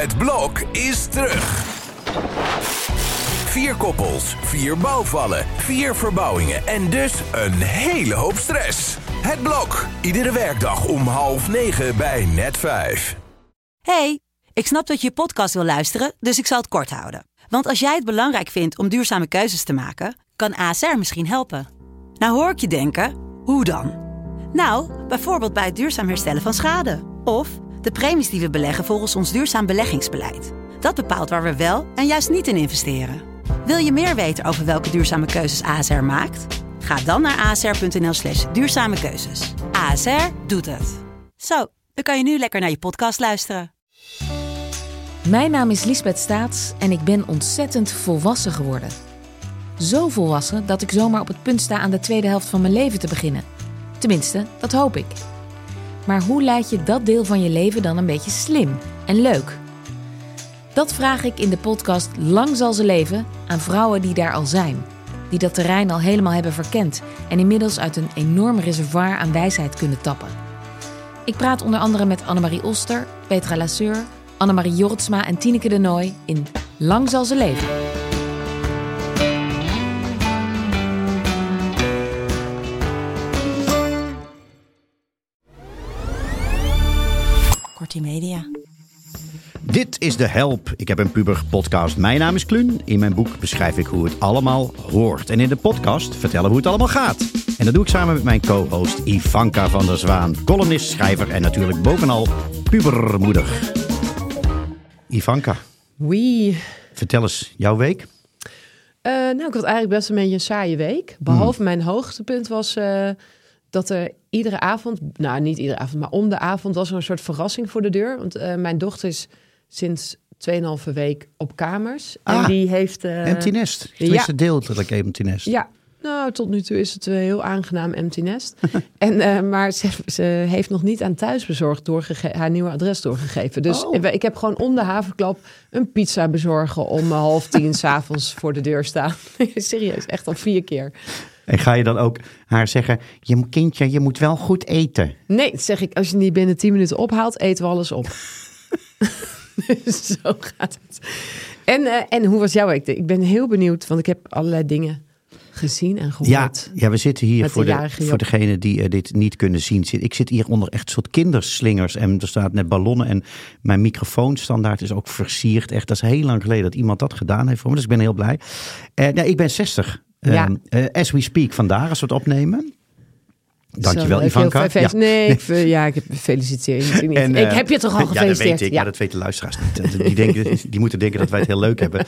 Het blok is terug. 4 koppels, 4 bouwvallen, 4 verbouwingen en dus een hele hoop stress. Het blok, iedere werkdag om 8:30 bij Net5. Hey, ik snap dat je je podcast wil luisteren, dus ik zal het kort houden. Want als jij het belangrijk vindt om duurzame keuzes te maken, kan ASR misschien helpen. Nou hoor ik je denken, hoe dan? Nou, bijvoorbeeld bij het duurzaam herstellen van schade. Of de premies die we beleggen volgens ons duurzaam beleggingsbeleid. Dat bepaalt waar we wel en juist niet in investeren. Wil je meer weten over welke duurzame keuzes ASR maakt? Ga dan naar asr.nl/duurzame keuzes. ASR doet het. Zo, dan kan je nu lekker naar je podcast luisteren. Mijn naam is Liesbeth Staats en ik ben ontzettend volwassen geworden. Zo volwassen dat ik zomaar op het punt sta aan de tweede helft van mijn leven te beginnen. Tenminste, dat hoop ik. Maar hoe leid je dat deel van je leven dan een beetje slim en leuk? Dat vraag ik in de podcast Lang zal ze leven aan vrouwen die daar al zijn. Die dat terrein al helemaal hebben verkend en inmiddels uit een enorm reservoir aan wijsheid kunnen tappen. Ik praat onder andere met Annemarie Oster, Petra Lasseur, Annemarie Jortsma en Tineke de Nooy in Lang zal ze leven. Kortie Media. Dit is de Help, ik heb een puber podcast. Mijn naam is Kluun. In mijn boek beschrijf ik hoe het allemaal hoort. En in de podcast vertellen we hoe het allemaal gaat. En dat doe ik samen met mijn co-host Ivanka van der Zwaan. Columnist, schrijver en natuurlijk bovenal pubermoeder. Ivanka. Wie? Vertel eens, jouw week? Ik had eigenlijk best een beetje een saaie week. Behalve mijn hoogtepunt was dat er iedere avond... Nou, niet iedere avond, maar om de avond was er een soort verrassing voor de deur. Want mijn dochter is sinds 2,5 week op kamers. En die heeft... Empty nest. Tenminste, deeltelijk empty nest. Ja, nou, tot nu toe is het een heel aangenaam empty nest. Maar ze heeft nog niet aan thuisbezorgd haar nieuwe adres doorgegeven. Dus ik heb gewoon om de haverklap een pizza bezorgen om 9:30 s'avonds voor de deur staan. Serieus, echt al 4 keer. En ga je dan ook haar zeggen, kindje, je moet wel goed eten? Nee, zeg ik, als je niet binnen 10 minuten ophaalt, eten we alles op. Zo gaat het. En hoe was jouw week? Ik ben heel benieuwd, want ik heb allerlei dingen gezien en gehoord. Ja, we zitten hier voor degenen die dit niet kunnen zien. Ik zit hier onder echt een soort kinderslingers. En er staat net ballonnen. En mijn microfoonstandaard is ook versierd. Echt, dat is heel lang geleden dat iemand dat gedaan heeft voor me. Dus ik ben heel blij. Ik ben 60. As we speak, vandaag als we het opnemen. Dankjewel, Ivanka. Nee, ik feliciteer je niet. Ik heb je toch al gefeliciteerd? Ja, dat weet ik. Maar dat weten de luisteraars niet. Die moeten denken dat wij het heel leuk hebben.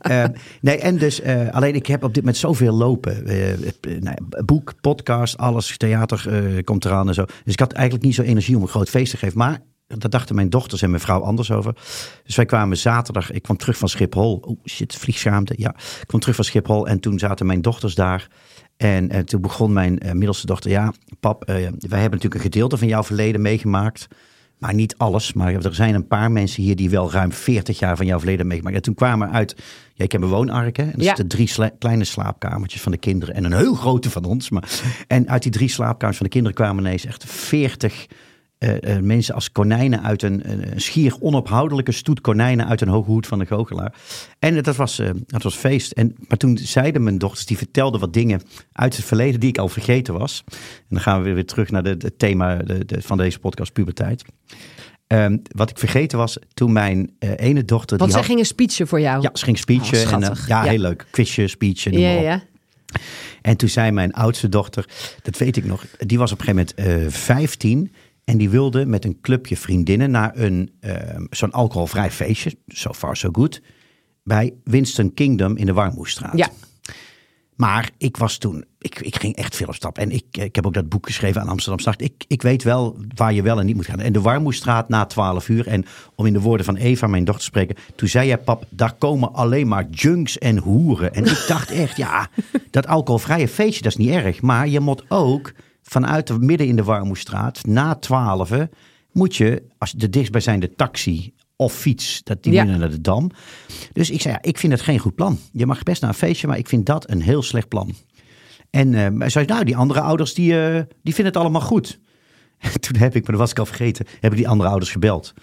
Alleen ik heb op dit moment zoveel lopen. Boek, podcast, alles, theater komt eraan en zo. Dus ik had eigenlijk niet zo energie om een groot feest te geven. Maar daar dachten mijn dochters en mijn vrouw anders over. Dus wij kwamen zaterdag, ik kwam terug van Schiphol. Vliegschaamte. Ja, ik kwam terug van Schiphol en toen zaten mijn dochters daar. En toen begon mijn middelste dochter, ja, pap, wij hebben natuurlijk een gedeelte van jouw verleden meegemaakt. Maar niet alles. Maar er zijn een paar mensen hier die wel ruim 40 jaar van jouw verleden meegemaakt. En toen kwamen uit, ik heb een woonark. En dat zitten 3 kleine slaapkamertjes van de kinderen. En een heel grote van ons. En uit die 3 slaapkamers van de kinderen kwamen ineens echt 40 mensen als konijnen uit een schier onophoudelijke stoet konijnen uit een hoge hoed van de goochelaar. En dat was feest. Maar toen zeiden mijn dochters, die vertelden wat dingen uit het verleden die ik al vergeten was. En dan gaan we weer terug naar het thema van deze podcast, puberteit. Wat ik vergeten was, toen mijn ene dochter... Want zij gingen speechen voor jou? Ja, ze ging speechen. Heel leuk. Quizje, speechen. Ja. En toen zei mijn oudste dochter, dat weet ik nog, die was op een gegeven moment 15... En die wilde met een clubje vriendinnen naar zo'n alcoholvrij feestje, so far so good, bij Winston Kingdom in de Warmoestraat. Ja. Maar ik was toen, ik ging echt veel op stap. En ik heb ook dat boek geschreven aan Amsterdam Start. Ik weet wel waar je wel en niet moet gaan. En de Warmoestraat na 12 uur. En om in de woorden van Eva, mijn dochter, te spreken. Toen zei jij, pap, daar komen alleen maar junks en hoeren. En ik dacht echt, ja, dat alcoholvrije feestje, dat is niet erg. Maar je moet ook vanuit midden in de Warmoestraat, na 12 moet je, als de dichtstbijzijnde taxi of fiets, die moet naar de Dam. Dus ik zei, ja, ik vind het geen goed plan. Je mag best naar een feestje, maar ik vind dat een heel slecht plan. En zei, nou, die andere ouders, die vinden het allemaal goed. En toen heb ik, maar dat was ik al vergeten, heb ik die andere ouders gebeld.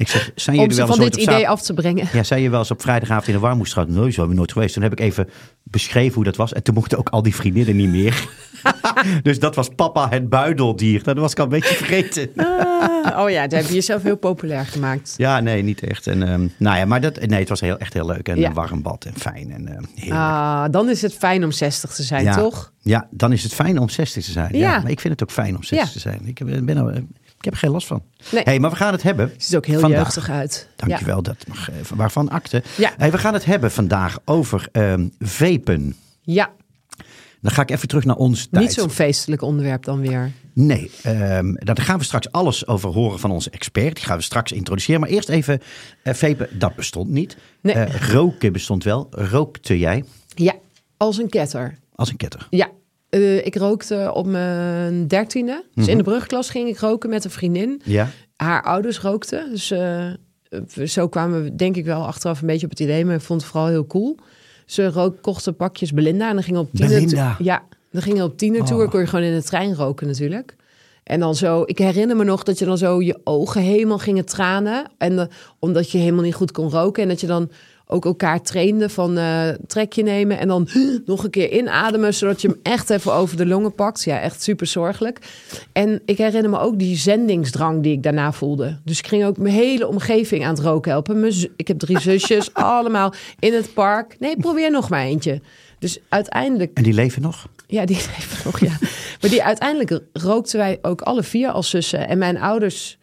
Ik zeg, zijn Om jullie ze wel van eens dit idee af te brengen. Ja, zei je wel eens op vrijdagavond in de Warmoestraat? Nee, zo hebben we nooit geweest. Toen heb ik even beschreven hoe dat was. En toen mochten ook al die vriendinnen niet meer. Dus dat was papa het buideldier. Dat was ik al een beetje vergeten. Oh ja, daar heb je jezelf heel populair gemaakt. Ja, nee, niet echt. En, maar het was echt heel leuk. En een warm bad en fijn. En, heerlijk. Dan is het fijn om 60 te zijn, toch? Ja, dan is het fijn om 60 te zijn. Ja. Maar ik vind het ook fijn om 60 te zijn. Ik heb er geen last van. Nee. Hey, maar we gaan het hebben. Het ziet ook heel jeugdig uit. Dankjewel, dat mag even. Waarvan akte. Ja. Hey, we gaan het hebben vandaag over vapen. Ja. Dan ga ik even terug naar ons tijd. Niet zo'n feestelijk onderwerp dan weer. Nee, daar gaan we straks alles over horen van onze expert. Die gaan we straks introduceren. Maar eerst even, vapen, dat bestond niet. Nee. Roken bestond wel. Rookte jij? Ja, als een ketter. Als een ketter? Ja. Ik rookte op mijn 13e. Dus in de brugklas ging ik roken met een vriendin. Ja. Haar ouders rookten. Dus zo kwamen we denk ik wel achteraf een beetje op het idee. Maar ik vond het vooral heel cool. Ze kochten pakjes Belinda en dan gingen op Belinda? Ja, dan gingen op tienertour. Kon je gewoon in de trein roken natuurlijk. En dan zo, ik herinner me nog dat je dan zo je ogen helemaal gingen tranen. En omdat je helemaal niet goed kon roken. En dat je dan ook elkaar trainde van trekje nemen en dan nog een keer inademen, zodat je hem echt even over de longen pakt. Ja, echt super zorgelijk. En ik herinner me ook die zendingsdrang die ik daarna voelde. Dus ik ging ook mijn hele omgeving aan het roken helpen. Ik heb 3 zusjes, allemaal in het park. Nee, probeer nog maar eentje. Dus uiteindelijk... En die leven nog? Ja, die leven nog, ja. Maar uiteindelijk rookten wij ook alle 4 als zussen. En mijn ouders,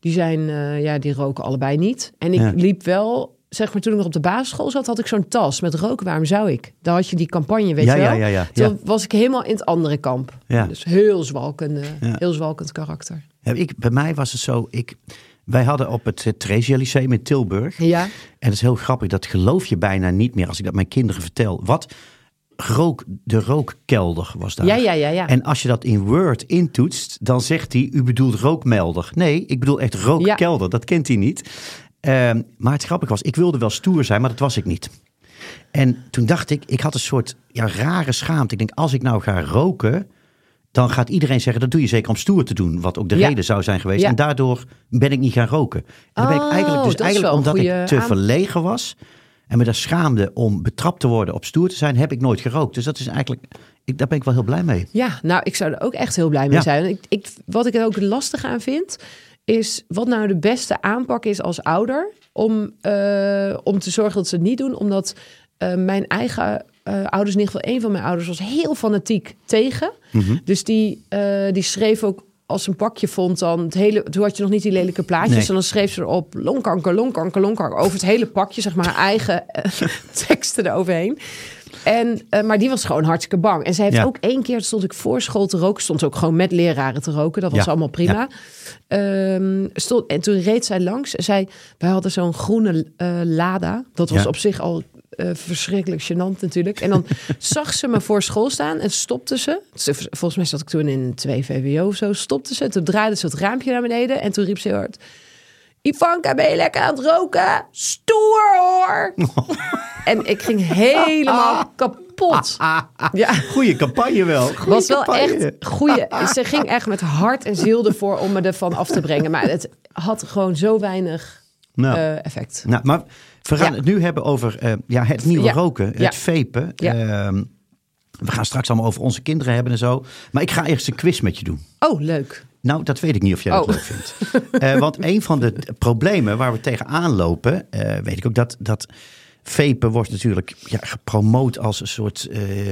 die roken allebei niet. En ik liep wel... Zeg maar, toen ik nog op de basisschool zat, had ik zo'n tas met roken. Waarom zou ik? Daar had je die campagne, weet je wel? Ja. Toen was ik helemaal in het andere kamp. Ja. Dus heel zwalkend karakter. Ja, bij mij was het zo... Wij hadden op het Theresia Lyceum in Tilburg. Ja. En dat is heel grappig. Dat geloof je bijna niet meer als ik dat mijn kinderen vertel. De rookkelder was daar. Ja. En als je dat in Word intoetst, dan zegt hij, u bedoelt rookmelder. Nee, ik bedoel echt rookkelder. Ja. Dat kent hij niet. Maar het grappige was, ik wilde wel stoer zijn, maar dat was ik niet. En toen dacht ik had een soort rare schaamte. Ik denk, als ik nou ga roken, dan gaat iedereen zeggen, dat doe je zeker om stoer te doen. Wat ook de reden zou zijn geweest. Ja. En daardoor ben ik niet gaan roken. En dan ben ik eigenlijk omdat ik te verlegen was en me daar schaamde om betrapt te worden op stoer te zijn, heb ik nooit gerookt. Dus dat is eigenlijk, daar ben ik wel heel blij mee. Ja, nou, ik zou er ook echt heel blij mee zijn. Wat ik er ook lastig aan vind, is wat nou de beste aanpak is als ouder om te zorgen dat ze het niet doen. Omdat mijn eigen ouders, in ieder geval één van mijn ouders, was heel fanatiek tegen. Mm-hmm. Dus die schreef ook, als ze een pakje vond, dan toen had je nog niet die lelijke plaatjes. Nee. En dan schreef ze erop longkanker over het hele pakje, zeg maar, haar eigen teksten eroverheen. Maar die was gewoon hartstikke bang. En zij heeft ook 1 keer, stond ik voor school te roken. Stond ook gewoon met leraren te roken. Dat was allemaal prima. Ja. En toen reed zij langs. Wij hadden zo'n groene Lada. Dat was op zich al verschrikkelijk gênant natuurlijk. En dan zag ze me voor school staan en stopte ze. Volgens mij zat ik toen in 2 VWO of zo. Stopte ze. Toen draaide ze het raampje naar beneden. En toen riep ze heel hard: Ivanka, ben je lekker aan het roken? Stoer hoor! En ik ging helemaal kapot. Ja. Goeie campagne wel. Was wel echt goeie. Ze ging echt met hart en ziel ervoor om me ervan af te brengen. Maar het had gewoon zo weinig effect. Nou, maar we gaan het nu hebben over het nieuwe roken. Het vapen. Ja. We gaan straks allemaal over onze kinderen hebben en zo. Maar ik ga eerst een quiz met je doen. Oh, leuk. Nou, dat weet ik niet of jij dat leuk vindt. Want een van de problemen waar we tegenaan lopen, weet ik ook dat vapen wordt natuurlijk gepromoot als een soort,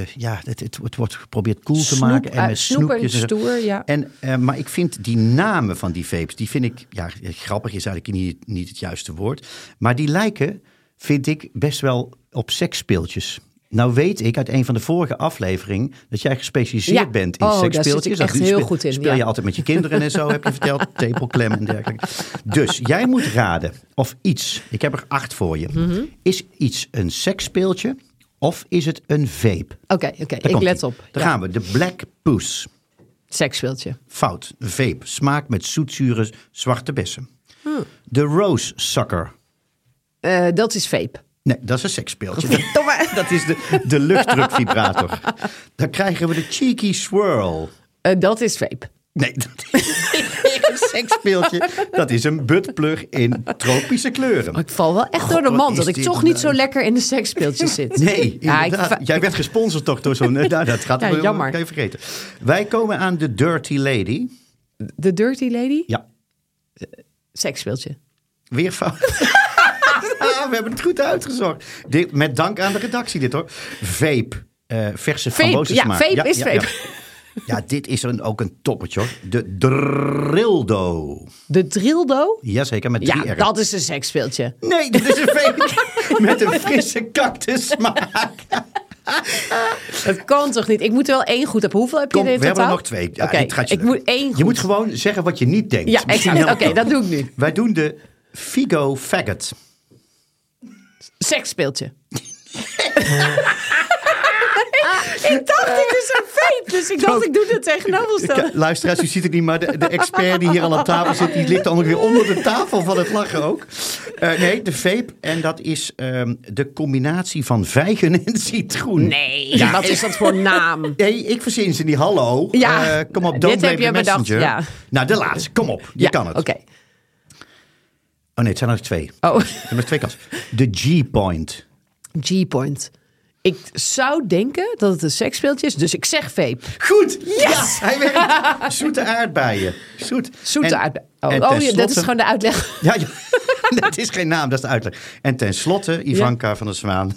het wordt geprobeerd cool te maken. En met snoepjes en stoer, ja. Maar ik vind die namen van die vapes, die vind ik, grappig is eigenlijk niet het juiste woord. Maar die lijken, vind ik, best wel op seksspeeltjes. Nou weet ik uit een van de vorige afleveringen dat jij gespecialiseerd bent in seksspeeltjes. Daar zit ik echt heel goed in. Speel je altijd met je kinderen en zo, heb je verteld. Tepelklem en dergelijke. Dus jij moet raden of iets, ik heb er 8 voor je. Mm-hmm. Is iets een seksspeeltje of is het een vape? Oké, ik let op. Daar gaan we. De Black Puss. Seksspeeltje. Fout. Vape. Smaak met zoetzure zwarte bessen. De Rose Sucker. Dat is vape. Nee, dat is een seksspeeltje. Dat is de luchtdrukvibrator. Dan krijgen we de Cheeky Swirl. Dat is vape. Nee, dat is seksspeeltje, dat is een buttplug in tropische kleuren. Ik val wel echt door de mand dat ik toch niet zo lekker in de seksspeeltjes zit. Nee, inderdaad. Jij werd gesponsord toch door zo'n... dat gaat wel jammer. Kan je vergeten. Wij komen aan de Dirty Lady. De Dirty Lady? Ja. Seksspeeltje. Weer fout. We hebben het goed uitgezocht. Met dank aan de redactie dit hoor. Vape. Verse frambozen-smaak. Ja, vape is vape. Ja, dit is ook een toppertje hoor. De Drildo. De Drildo? Jazeker, met 3 Ja, R. dat is een seksspeeltje. Nee, dit is een vape met een frisse cactussmaak. Dat kan toch niet? Ik moet er wel 1 goed hebben. Hoeveel heb je in totaal? We hebben er nog 2. Ja, Oké, ik moet 1 goed. Je moet gewoon zeggen wat je niet denkt. Ja, exact. Oké, dat doe ik nu. Wij doen de Figo Faggot. Seksspeeltje. Ik dacht, dit is een vape. Dus ik dacht, ik doe het tegenovergestelde. Luisteraars, u ziet het niet, maar de expert die hier aan de tafel zit, die ligt dan nog weer onder de tafel van het lachen ook. Nee, de vape. En dat is de combinatie van vijgen en citroen. Nee, wat is dat voor naam? Nee, ik verzin ze niet. Hallo. Ja, kom op, dit don't blame heb je the messenger. bedacht, ja. Nou, de laatste. Kom op, je kan het. Oké. Oh nee, het zijn er nog 2. Oh. Er zijn nog 2 kansen. De G-point. G-point. Ik zou denken dat het een seksspeeltje is, dus ik zeg vape. Goed! Yes! Ja, hij werkt. Zoete aardbeien. Zoete aardbeien. Dat is gewoon de uitleg. Ja, dat is geen naam, dat is de uitleg. En tenslotte, Ivanka van der Zwaan.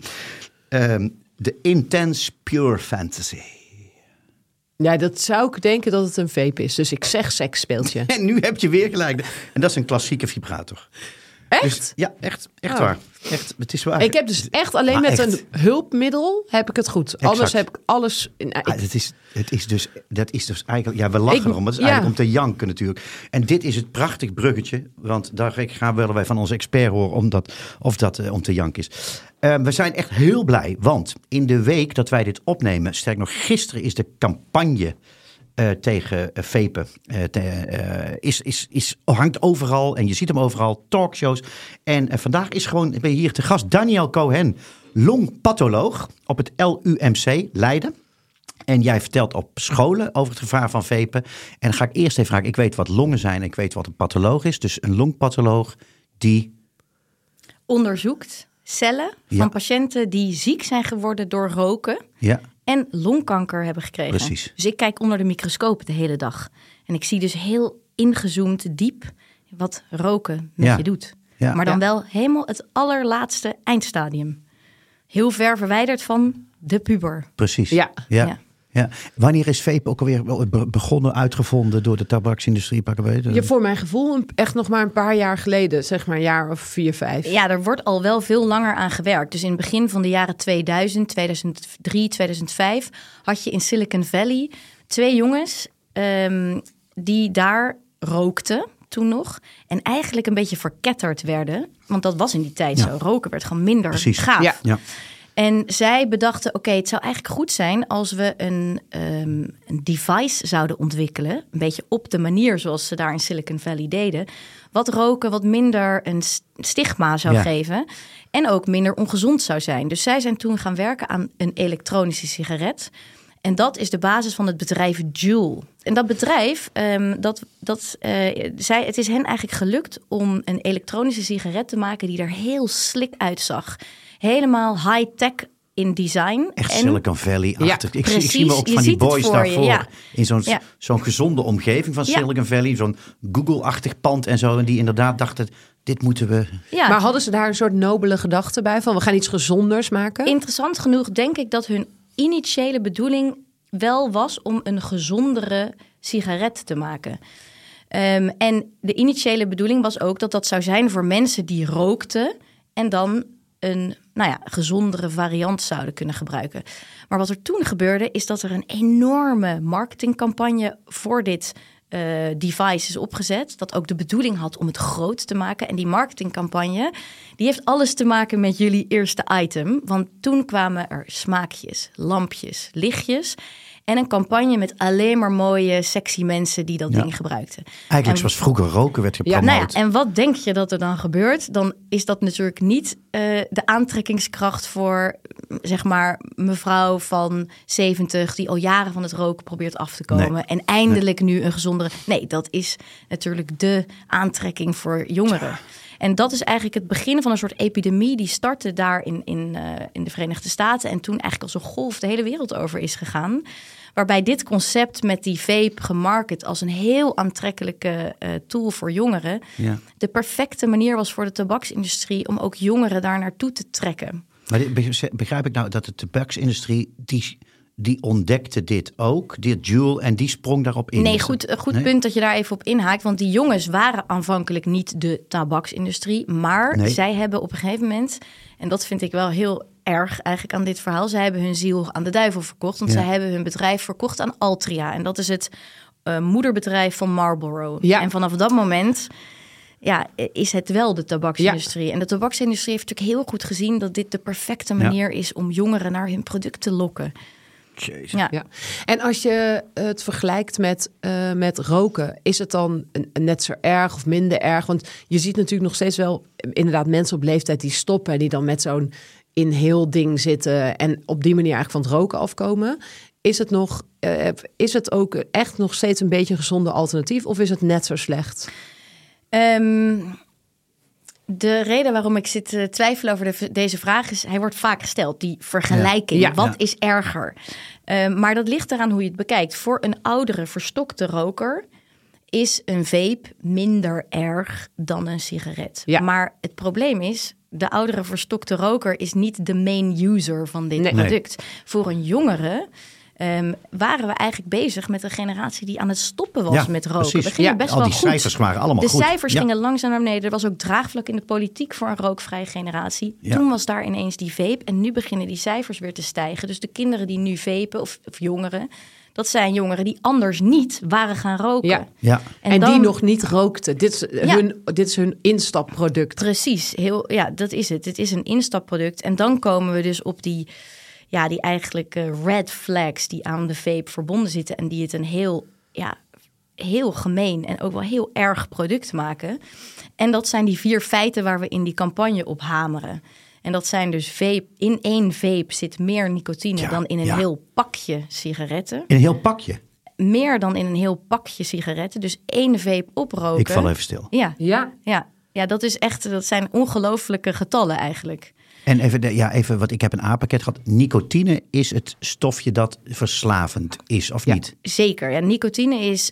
De Intense Pure Fantasy. Ja, dat zou ik denken dat het een vape is. Dus ik zeg seksspeeltje. En nu heb je weer gelijk. En dat is een klassieke vibrator. Echt? Dus, ja, echt waar. Echt, het is waar. Ik heb dus echt alleen met een hulpmiddel heb ik het goed. Exact. Anders heb ik alles... Dat is dus eigenlijk... Ja, we lachen erom. Maar het is eigenlijk om te janken natuurlijk. En dit is het prachtig bruggetje. Want daar willen wij van onze expert horen om te janken is. We zijn echt heel blij. Want in de week dat wij dit opnemen... Sterk nog, gisteren is de campagne... tegen vapen hangt overal en je ziet hem overal, talkshows. En vandaag ben je hier te gast Daniel Cohen, longpatholoog op het LUMC Leiden. En jij vertelt op scholen over het gevaar van vapen. En dan ga ik eerst even vragen, ik weet wat longen zijn en ik weet wat een patholoog is. Dus een longpatholoog die... onderzoekt cellen van patiënten die ziek zijn geworden door roken... Ja. En longkanker hebben gekregen. Precies. Dus ik kijk onder de microscoop de hele dag. En ik zie dus heel ingezoomd diep wat roken met je doet. Ja. Maar dan wel helemaal het allerlaatste eindstadium. Heel ver verwijderd van de puber. Precies. Ja. Wanneer is vape ook alweer begonnen, uitgevonden door de tabaksindustrie? Ja, voor mijn gevoel echt nog maar een paar jaar geleden. Zeg maar een jaar of 4, 5. Ja, er wordt al wel veel langer aan gewerkt. Dus in het begin van de jaren 2000, 2003, 2005... had je in Silicon Valley 2 jongens die daar rookten toen nog. En eigenlijk een beetje verketterd werden. Want dat was in die tijd zo. Roken werd gewoon minder gaaf. Ja. En zij bedachten, oké, het zou eigenlijk goed zijn als we een device zouden ontwikkelen. Een beetje op de manier zoals ze daar in Silicon Valley deden. Wat roken wat minder een stigma zou geven. En ook minder ongezond zou zijn. Dus zij zijn toen gaan werken aan een elektronische sigaret. En dat is de basis van het bedrijf Juul. En dat bedrijf, het is hen eigenlijk gelukt om een elektronische sigaret te maken die er heel slick uitzag. Helemaal high-tech in design. Echt Silicon Valley-achtig. Ja, ik zie me ook van die boys daarvoor. In zo'n gezonde omgeving van Silicon Valley. Zo'n Google-achtig pand en zo. En die inderdaad dachten, dit moeten we... Ja. Maar hadden ze daar een soort nobele gedachte bij? Van we gaan iets gezonders maken? Interessant genoeg denk ik dat hun initiële bedoeling wel was om een gezondere sigaret te maken. En de initiële bedoeling was ook dat zou zijn voor mensen die rookten en dan een gezondere variant zouden kunnen gebruiken. Maar wat er toen gebeurde is dat er een enorme marketingcampagne voor dit device is opgezet. Dat ook de bedoeling had om het groot te maken. En die marketingcampagne die heeft alles te maken met jullie eerste item. Want toen kwamen er smaakjes, lampjes, lichtjes. En een campagne met alleen maar mooie, sexy mensen die dat ding gebruikten. Eigenlijk zoals vroeger roken werd gepromoot. En wat denk je dat er dan gebeurt? Dan is dat natuurlijk niet de aantrekkingskracht voor, zeg maar, mevrouw van 70... die al jaren van het roken probeert af te komen. Nee. En eindelijk nu een gezondere... Nee, dat is natuurlijk de aantrekking voor jongeren. Ja. En dat is eigenlijk het begin van een soort epidemie. Die startte daar in de Verenigde Staten. En toen eigenlijk als een golf de hele wereld over is gegaan. Waarbij dit concept met die vape gemarket als een heel aantrekkelijke tool voor jongeren. Ja. De perfecte manier was voor de tabaksindustrie om ook jongeren daar naartoe te trekken. Maar begrijp ik nou dat de tabaksindustrie die ontdekte dit ook, dit Juul, en die sprong daarop in? Nee, goed punt dat je daar even op inhaakt. Want die jongens waren aanvankelijk niet de tabaksindustrie. Maar zij hebben op een gegeven moment, en dat vind ik wel heel erg eigenlijk aan dit verhaal, zij hebben hun ziel aan de duivel verkocht. Want zij hebben hun bedrijf verkocht aan Altria. En dat is het moederbedrijf van Marlboro. Ja. En vanaf dat moment is het wel de tabaksindustrie. Ja. En de tabaksindustrie heeft natuurlijk heel goed gezien dat dit de perfecte manier is om jongeren naar hun product te lokken. Ja. En als je het vergelijkt met roken, is het dan net zo erg of minder erg? Want je ziet natuurlijk nog steeds wel inderdaad mensen op leeftijd die stoppen en die dan met zo'n inheel ding zitten en op die manier eigenlijk van het roken afkomen. Is het ook echt nog steeds een beetje een gezonde alternatief of is het net zo slecht? De reden waarom ik zit te twijfelen over deze vraag is, hij wordt vaak gesteld, die vergelijking. Ja. Wat is erger? Maar dat ligt eraan hoe je het bekijkt. Voor een oudere, verstokte roker is een vape minder erg dan een sigaret. Ja. Maar het probleem is, de oudere, verstokte roker is niet de main user van dit product. Nee. Voor een jongere waren we eigenlijk bezig met een generatie die aan het stoppen was met roken. Precies. We gingen best wel goed. Al die cijfers waren allemaal goed. De cijfers gingen langzaam naar beneden. Er was ook draagvlak in de politiek voor een rookvrije generatie. Ja. Toen was daar ineens die vape. En nu beginnen die cijfers weer te stijgen. Dus de kinderen die nu vapen, of jongeren, dat zijn jongeren die anders niet waren gaan roken. Ja. Ja. En die nog niet rookten. Dit is hun instapproduct. Precies. Dat is het. Het is een instapproduct. En dan komen we dus op die eigenlijk red flags die aan de vape verbonden zitten en die het een heel gemeen en ook wel heel erg product maken. En dat zijn die 4 feiten waar we in die campagne op hameren. En dat zijn dus vape. In 1 vape zit meer nicotine dan in een heel pakje sigaretten. In een heel pakje? Meer dan in een heel pakje sigaretten. Dus 1 vape oproken. Ik val even stil. Ja, dat is echt, dat zijn ongelooflijke getallen eigenlijk. En even, want ik heb een A-pakket gehad. Nicotine is het stofje dat verslavend is, of niet? Zeker. Ja, nicotine is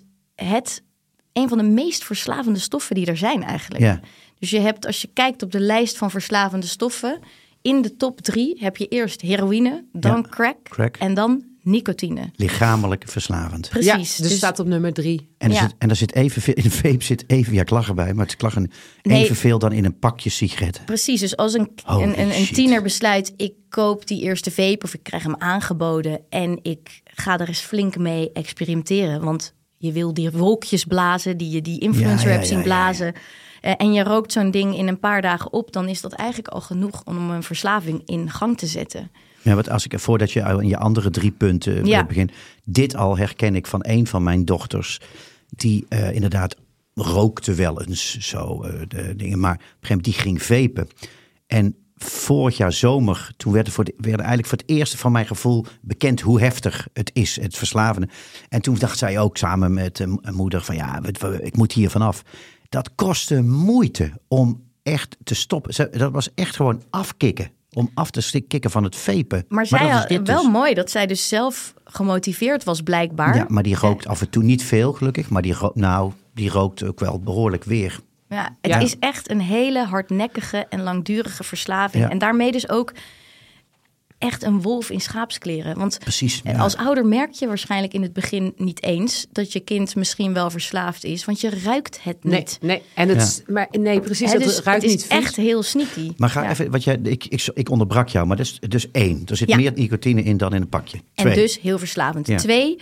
een van de meest verslavende stoffen die er zijn eigenlijk. Ja. Dus je hebt, als je kijkt op de lijst van verslavende stoffen, in de top 3 heb je eerst heroïne, dan crack en dan nicotine. Lichamelijk verslavend. Precies. Dus staat op nummer 3. En er zit evenveel, in de vape zit even, ik lach erbij, maar het is evenveel dan in een pakje sigaretten. Precies, dus als een tiener besluit, ik koop die eerste vape of ik krijg hem aangeboden en ik ga er eens flink mee experimenteren. Want je wil die wolkjes blazen die je die influencer hebt zien blazen. En je rookt zo'n ding in een paar dagen op, dan is dat eigenlijk al genoeg om een verslaving in gang te zetten. Ja, want voordat je aan je andere 3 punten begint. Dit al herken ik van een van mijn dochters. Die inderdaad rookte wel eens zo de dingen. Maar op een gegeven moment die ging vapen. En vorig jaar zomer, toen werden eigenlijk voor het eerst van mijn gevoel bekend hoe heftig het is, het verslavende. En toen dacht zij ook samen met een moeder van ik moet hier vanaf. Dat kostte moeite om echt te stoppen. Dat was echt gewoon afkicken. Om af te kicken van het vapen. Maar zij had wel mooi dat zij dus zelf gemotiveerd was blijkbaar. Ja, maar die rookt af en toe niet veel gelukkig. Maar die rookt ook wel behoorlijk weer. Ja, het is echt een hele hardnekkige en langdurige verslaving. Ja. En daarmee dus ook echt een wolf in schaapskleren. Want als ouder merk je waarschijnlijk in het begin niet eens dat je kind misschien wel verslaafd is, want je ruikt het niet. Nee. En het precies. Het ruikt niet. Het is echt heel sneaky. Maar ga even, ik onderbrak jou, maar dat is dus 1. Er zit meer nicotine in dan in een pakje. 2. En dus heel verslavend. Ja. 2,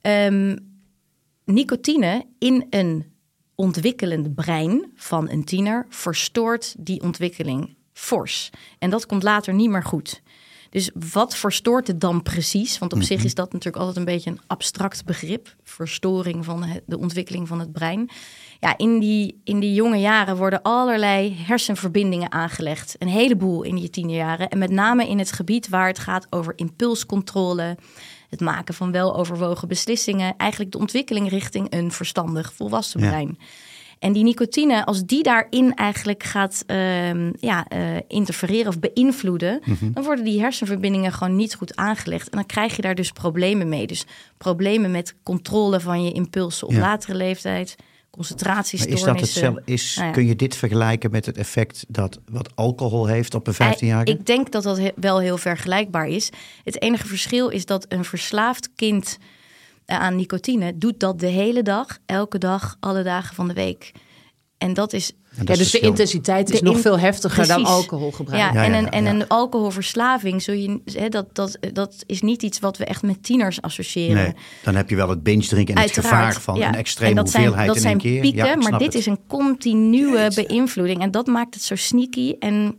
nicotine in een ontwikkelend brein van een tiener verstoort die ontwikkeling fors. En dat komt later niet meer goed. Dus wat verstoort het dan precies? Want op zich is dat natuurlijk altijd een beetje een abstract begrip. Verstoring van de ontwikkeling van het brein. Ja, in die jonge jaren worden allerlei hersenverbindingen aangelegd. Een heleboel in die tienerjaren. En met name in het gebied waar het gaat over impulscontrole, het maken van weloverwogen beslissingen. Eigenlijk de ontwikkeling richting een verstandig volwassen brein. En die nicotine, als die daarin eigenlijk gaat interfereren of beïnvloeden, dan worden die hersenverbindingen gewoon niet goed aangelegd. En dan krijg je daar dus problemen mee. Dus problemen met controle van je impulsen op latere leeftijd, concentratiestoornissen. Kun je dit vergelijken met het effect dat wat alcohol heeft op een 15-jarige? Ik denk dat dat wel heel vergelijkbaar is. Het enige verschil is dat een verslaafd kind aan nicotine doet dat de hele dag, elke dag, alle dagen van de week. En dat is... dus de intensiteit is nog veel heftiger dan alcoholgebruik. Een alcoholverslaving, dat is niet iets wat we echt met tieners associëren. Nee, dan heb je wel het binge drinken en het gevaar van een extreme hoeveelheid in één keer. Dat zijn pieken, maar dit is een continue beïnvloeding. En dat maakt het zo sneaky en...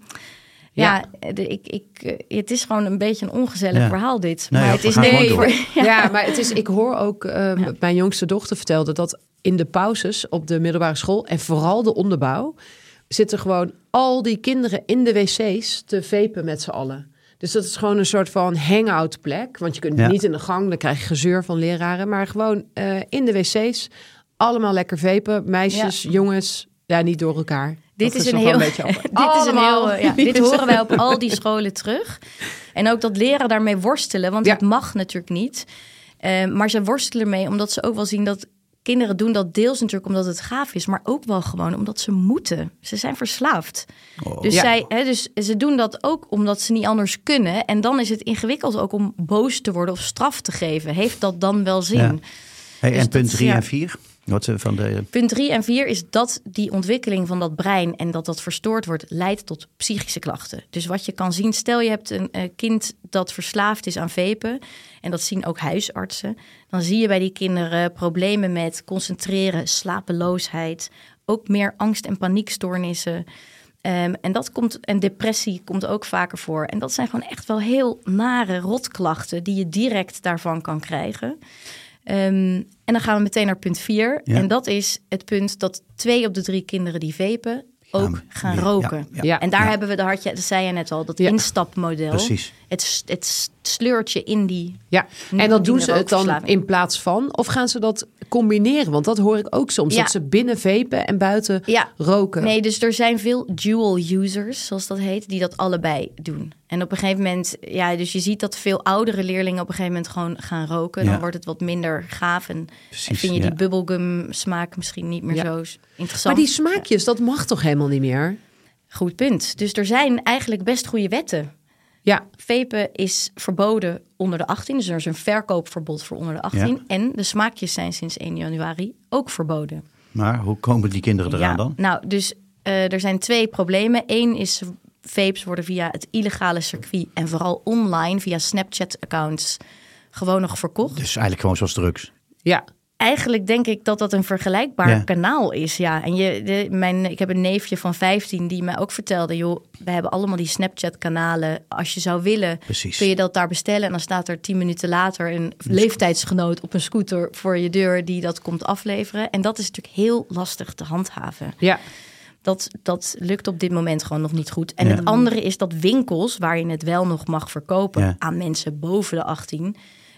het is gewoon een beetje een ongezellig verhaal dit. Maar het is maar het is. Ik hoor ook, mijn jongste dochter vertelde dat in de pauzes op de middelbare school en vooral de onderbouw zitten gewoon al die kinderen in de wc's te vapen met z'n allen. Dus dat is gewoon een soort van hangout plek. Want je kunt niet in de gang, dan krijg je gezeur van leraren. Maar gewoon in de wc's allemaal lekker vapen. Meisjes, jongens, niet door elkaar. Dit horen wij op al die scholen terug. En ook dat leren daarmee worstelen, want het mag natuurlijk niet. Maar ze worstelen ermee omdat ze ook wel zien dat kinderen doen dat deels natuurlijk omdat het gaaf is, maar ook wel gewoon omdat ze moeten. Ze zijn verslaafd. Dus ze doen dat ook omdat ze niet anders kunnen. En dan is het ingewikkeld ook om boos te worden of straf te geven. Heeft dat dan wel zin? Ja. Dus en punt 3 en 4? Punt 3 en 4 is dat die ontwikkeling van dat brein en dat verstoord wordt, leidt tot psychische klachten. Dus wat je kan zien, stel je hebt een kind dat verslaafd is aan vapen, en dat zien ook huisartsen, dan zie je bij die kinderen problemen met concentreren, slapeloosheid, ook meer angst- en paniekstoornissen. En depressie komt ook vaker voor. En dat zijn gewoon echt wel heel nare rotklachten die je direct daarvan kan krijgen. En dan gaan we meteen naar punt 4. Ja. En dat is het punt dat 2 op de 3 kinderen die vapen ook gaan roken. Ja. En daar hebben we, dat zei je net al, dat instapmodel. Precies. Het sleurt je in die... Ja, en dan doen ze het dan in plaats van? Of gaan ze dat combineren? Want dat hoor ik ook soms. Dat ze binnen vapen en buiten roken. Nee, dus er zijn veel dual users, zoals dat heet, die dat allebei doen. En op een gegeven moment, dus je ziet dat veel oudere leerlingen op een gegeven moment gewoon gaan roken. Dan wordt het wat minder gaaf. En vind je die bubblegum smaak misschien niet meer zo interessant. Maar die smaakjes, dat mag toch helemaal niet meer? Goed punt. Dus er zijn eigenlijk best goede wetten. Ja, vapen is verboden onder de 18. Dus er is een verkoopverbod voor onder de 18. Ja. En de smaakjes zijn sinds 1 januari ook verboden. Maar hoe komen die kinderen eraan dan? Nou, dus er zijn 2 problemen. 1 is, vapes worden via het illegale circuit en vooral online via Snapchat-accounts gewoon nog verkocht. Dus eigenlijk gewoon zoals drugs. Ja. Eigenlijk denk ik dat dat een vergelijkbaar kanaal is. Ja. En ik heb een neefje van 15 die mij ook vertelde, joh, we hebben allemaal die Snapchat-kanalen. Als je zou willen, kun je dat daar bestellen. En dan staat er 10 minuten later een leeftijdsgenoot op een scooter voor je deur die dat komt afleveren. En dat is natuurlijk heel lastig te handhaven. Ja. Dat lukt op dit moment gewoon nog niet goed. En het andere is dat winkels, waar je het wel nog mag verkopen aan mensen boven de 18...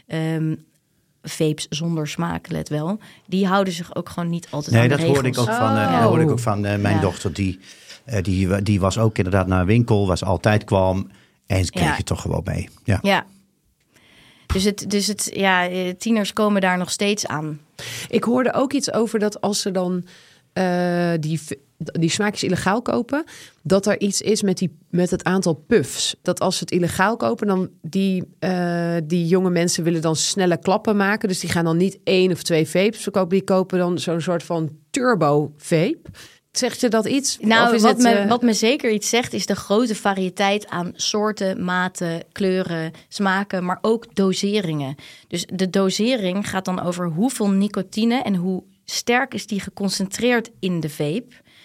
vapes zonder smaak, let wel. Die houden zich ook gewoon niet altijd aan de regels. Hoorde ik ook van mijn dochter. Die was ook inderdaad naar een winkel, waar ze altijd kwam. En ze kreeg je toch gewoon mee. Ja. Dus tieners komen daar nog steeds aan. Ik hoorde ook iets over dat als ze dan die smaakjes illegaal kopen, dat er iets is met het aantal puffs. Dat als ze het illegaal kopen, dan die jonge mensen willen dan snelle klappen maken. Dus die gaan dan niet 1 of 2 vapes verkopen. Die kopen dan zo'n soort van turbo vape. Zegt je dat iets? Nou, wat me zeker iets zegt, is de grote variëteit aan soorten, maten, kleuren, smaken, maar ook doseringen. Dus de dosering gaat dan over hoeveel nicotine en hoe sterk is die geconcentreerd in de vape.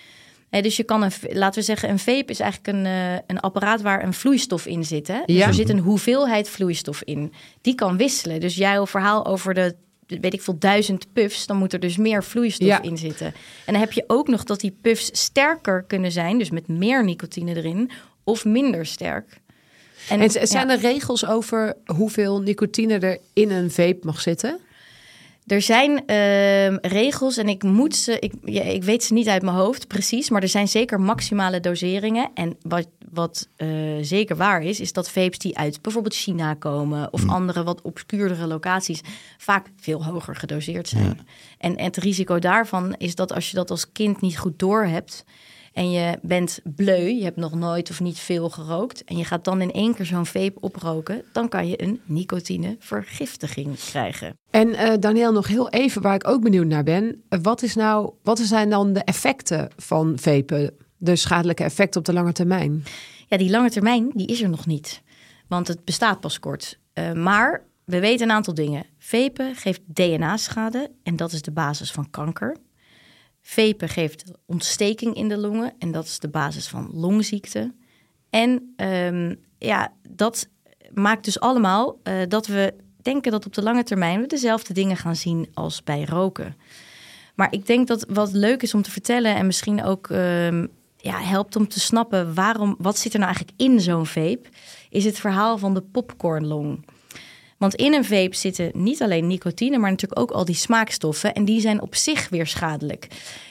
Dus je kan laten we zeggen, een vape is eigenlijk een apparaat waar een vloeistof in zit. Hè? Dus Ja. er zit een hoeveelheid vloeistof in. Die kan wisselen. Dus jouw verhaal over de, weet ik veel, 1000 puffs, dan moet er dus meer vloeistof in zitten. En dan heb je ook nog dat die puffs sterker kunnen zijn, dus met meer nicotine erin, of minder sterk. En zijn er regels over hoeveel nicotine er in een vape mag zitten? Er zijn regels en ik weet ze niet uit mijn hoofd precies, maar er zijn zeker maximale doseringen. En wat zeker waar is dat vapes die uit bijvoorbeeld China komen of andere wat obscuurdere locaties vaak veel hoger gedoseerd zijn. Ja. En het risico daarvan is dat als je dat als kind niet goed doorhebt en je bent bleu, je hebt nog nooit of niet veel gerookt en je gaat dan in één keer zo'n vape oproken, dan kan je een nicotinevergiftiging krijgen. En Danielle, nog heel even waar ik ook benieuwd naar ben. Wat zijn dan de effecten van vapen? De schadelijke effecten op de lange termijn? Ja, die lange termijn die is er nog niet, want het bestaat pas kort. Maar we weten een aantal dingen. Vapen geeft DNA-schade en dat is de basis van kanker. Vapen geeft ontsteking in de longen en dat is de basis van longziekte. En dat maakt dus allemaal dat we denken dat op de lange termijn we dezelfde dingen gaan zien als bij roken. Maar ik denk dat wat leuk is om te vertellen en misschien ook helpt om te snappen wat zit er nou eigenlijk in zo'n vape, is het verhaal van de popcornlong. Want in een vape zitten niet alleen nicotine, maar natuurlijk ook al die smaakstoffen. En die zijn op zich weer schadelijk.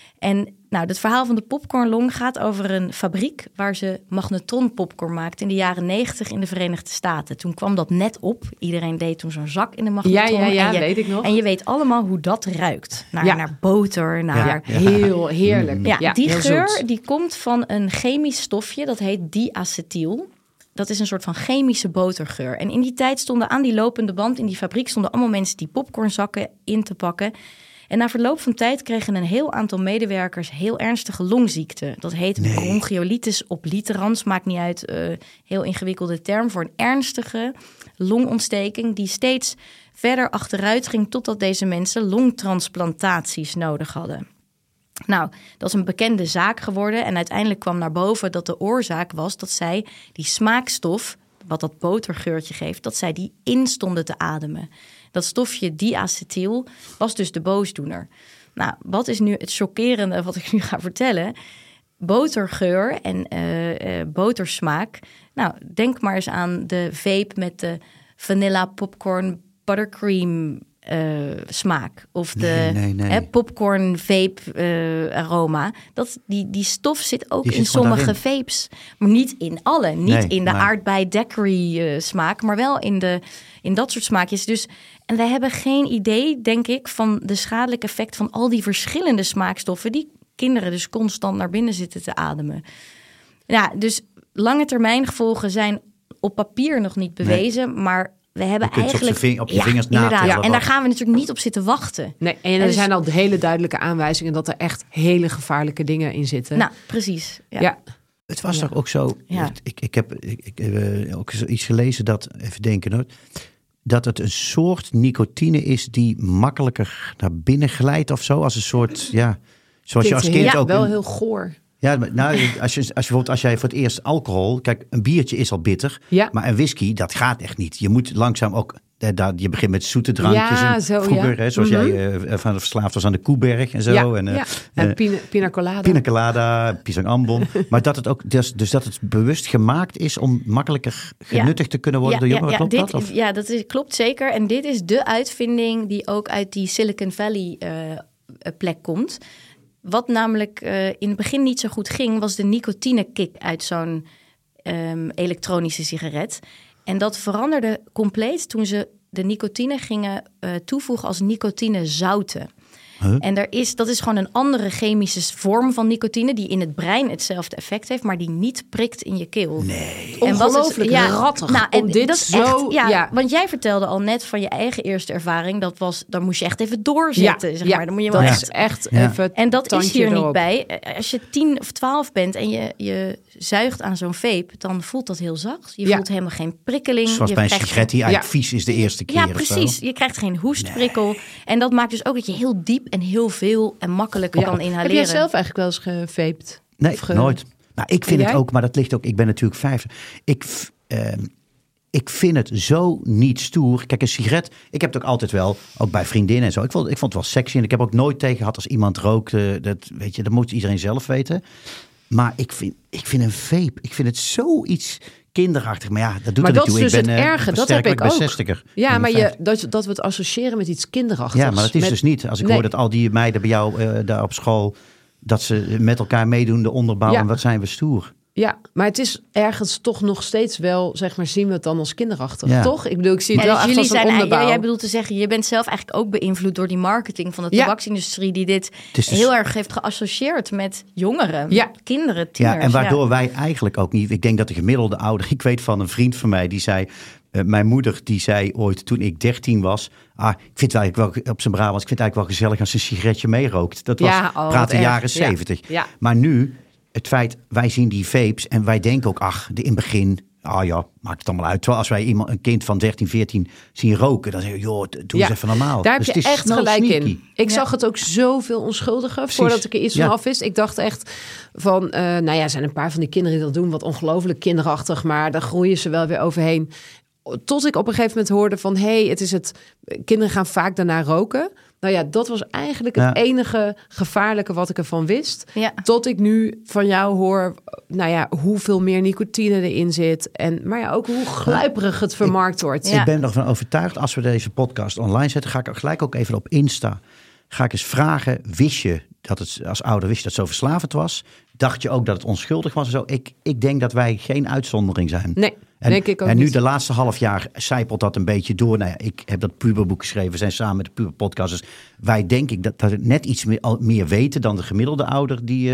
En het verhaal van de popcornlong gaat over een fabriek waar ze magnetronpopcorn maakte in de jaren 90 in de Verenigde Staten. Toen kwam dat net op. Iedereen deed toen zo'n zak in de magnetron. Ja, weet ik nog. En je weet allemaal hoe dat ruikt. Naar boter, naar... Heel heerlijk. Ja, die geur die komt van een chemisch stofje, dat heet diacetyl. Dat is een soort van chemische botergeur. En in die tijd stonden aan die lopende band in die fabriek stonden allemaal mensen die popcornzakken in te pakken. En na verloop van tijd kregen een heel aantal medewerkers heel ernstige longziekte. Dat heet bronchiolitis obliterans, maakt niet uit, heel ingewikkelde term voor een ernstige longontsteking die steeds verder achteruit ging totdat deze mensen longtransplantaties nodig hadden. Nou, dat is een bekende zaak geworden en uiteindelijk kwam naar boven dat de oorzaak was dat zij die smaakstof, wat dat botergeurtje geeft, dat zij die in stonden te ademen. Dat stofje diacetyl was dus de boosdoener. Nou, wat is nu het chockerende wat ik nu ga vertellen? Botergeur en botersmaak. Nou, denk maar eens aan de vape met de vanilla popcorn buttercream smaak. Of de popcorn vape aroma. Die stof zit ook in sommige vapes. Maar niet in alle. Niet in de aardbei daiquiri smaak. Maar wel in dat soort smaakjes. Dus, en wij hebben geen idee, denk ik, van de schadelijke effect van al die verschillende smaakstoffen die kinderen dus constant naar binnen zitten te ademen. Ja, dus lange termijn gevolgen zijn op papier nog niet bewezen, maar we hebben eigenlijk op je vingers na. Ja, en daar gaan we natuurlijk niet op zitten wachten. Nee, en er zijn al hele duidelijke aanwijzingen dat er echt hele gevaarlijke dingen in zitten. Nou, precies. Ja. Het was toch ook zo. Ja. Ik heb ook iets gelezen dat, even denken hoor, dat het een soort nicotine is die makkelijker naar binnen glijdt of zo, als een soort zoals je als kind ook. Wel heel goor. Ja, nou, als jij voor het eerst alcohol, kijk, een biertje is al bitter, maar een whisky, dat gaat echt niet. Je moet langzaam ook, je begint met zoete drankjes. Ja, zo, vroeger, hè, zoals jij verslaafd was aan de Koeberg en zo. En pina colada. Pina colada, pisang ambon. Maar dat het ook, dus dat het bewust gemaakt is om makkelijker genuttigd te kunnen worden door jongeren, klopt dat? Of? Ja, dat klopt zeker. En dit is de uitvinding die ook uit die Silicon Valley plek komt. Wat namelijk in het begin niet zo goed ging, was de nicotinekick uit zo'n elektronische sigaret. En dat veranderde compleet toen ze de nicotine gingen toevoegen als nicotinezouten. Huh? En dat is gewoon een andere chemische vorm van nicotine die in het brein hetzelfde effect heeft, maar die niet prikt in je keel. Nee, ongelooflijk rattig. Nou, en dit dat is zo... Echt, want jij vertelde al net van je eigen eerste ervaring, daar moest je echt even doorzetten. Zeg maar. Dan moet je wel echt even. En dat is hier erop. niet bij. Als je 10 of 12 bent en je zuigt aan zo'n vape, dan voelt dat heel zacht. Je voelt helemaal geen prikkeling. Zoals bij een sigaret die eigenlijk vies is de eerste keer. Ja, precies. Je krijgt geen hoestprikkel. Nee. En dat maakt dus ook dat je heel diep en heel veel en makkelijk kan inhaleren. Heb jij zelf eigenlijk wel eens gevaped? Nee, nooit. Nou, ik vind het ook, maar dat ligt ook... Ik ben natuurlijk 50. Ik vind het zo niet stoer. Kijk, een sigaret... Ik heb het ook altijd wel, ook bij vriendinnen en zo. Ik vond het wel sexy. En ik heb ook nooit tegen gehad als iemand rookt. Dat moet iedereen zelf weten. Maar ik vind een vape... Ik vind het zoiets kinderachtig. Maar ja, dat doet er niet toe. Maar dat is dus het erge. Dat heb ik ook. 60er. Ja, maar dat we het associëren met iets kinderachtigs. Ja, maar dat is dus niet. Als ik hoor dat al die meiden bij jou daar op school... dat ze met elkaar meedoen, de onderbouw. En wat zijn we stoer. Ja, maar het is ergens toch nog steeds wel, zeg maar, zien we het dan als kinderachtig, toch? Ik bedoel, ik zie het wel echt als een onderbouw. Jij bedoelt te zeggen, je bent zelf eigenlijk ook beïnvloed door die marketing van de tabaksindustrie die dit heel erg heeft geassocieerd met jongeren, kinderen, tieners. Ja, en waardoor wij eigenlijk ook niet... Ik denk dat de gemiddelde ouder... Ik weet van een vriend van mij die zei... mijn moeder die zei ooit toen ik 13 was... ik vind het eigenlijk wel op zijn Brabants... Ik vind het eigenlijk wel gezellig als een sigaretje meerookt. Dat was praat de jaren 70. Ja. Maar nu... Het feit, wij zien die vapes en wij denken ook, in het begin, maakt het allemaal uit. Terwijl als wij een kind van 13, 14 zien roken, dan zeggen we, joh, doe eens even normaal. Daar heb je echt gelijk in. Ik zag het ook zoveel onschuldiger voordat ik er iets van af wist. Ik dacht echt van, zijn een paar van die kinderen die dat doen, wat ongelooflijk kinderachtig, maar daar groeien ze wel weer overheen. Tot ik op een gegeven moment hoorde van, kinderen gaan vaak daarna roken. Nou ja, dat was eigenlijk het enige gevaarlijke wat ik ervan wist. Ja. Tot ik nu van jou hoor, hoeveel meer nicotine erin zit. Maar ook hoe gluiperig het vermarkt wordt. Ik ben ervan overtuigd, als we deze podcast online zetten, ga ik gelijk ook even op Insta. Ga ik eens vragen, wist je dat het als ouder wist je dat het zo verslavend was? Dacht je ook dat het onschuldig was en zo? Ik denk dat wij geen uitzondering zijn. Nee. Denk ik ook en nu niet. de laatste half jaar zijpelt dat een beetje door. Ik heb dat puberboek geschreven. We zijn samen met de puberpodcast. Dus wij denk ik dat we net iets meer weten dan de gemiddelde ouder. Die,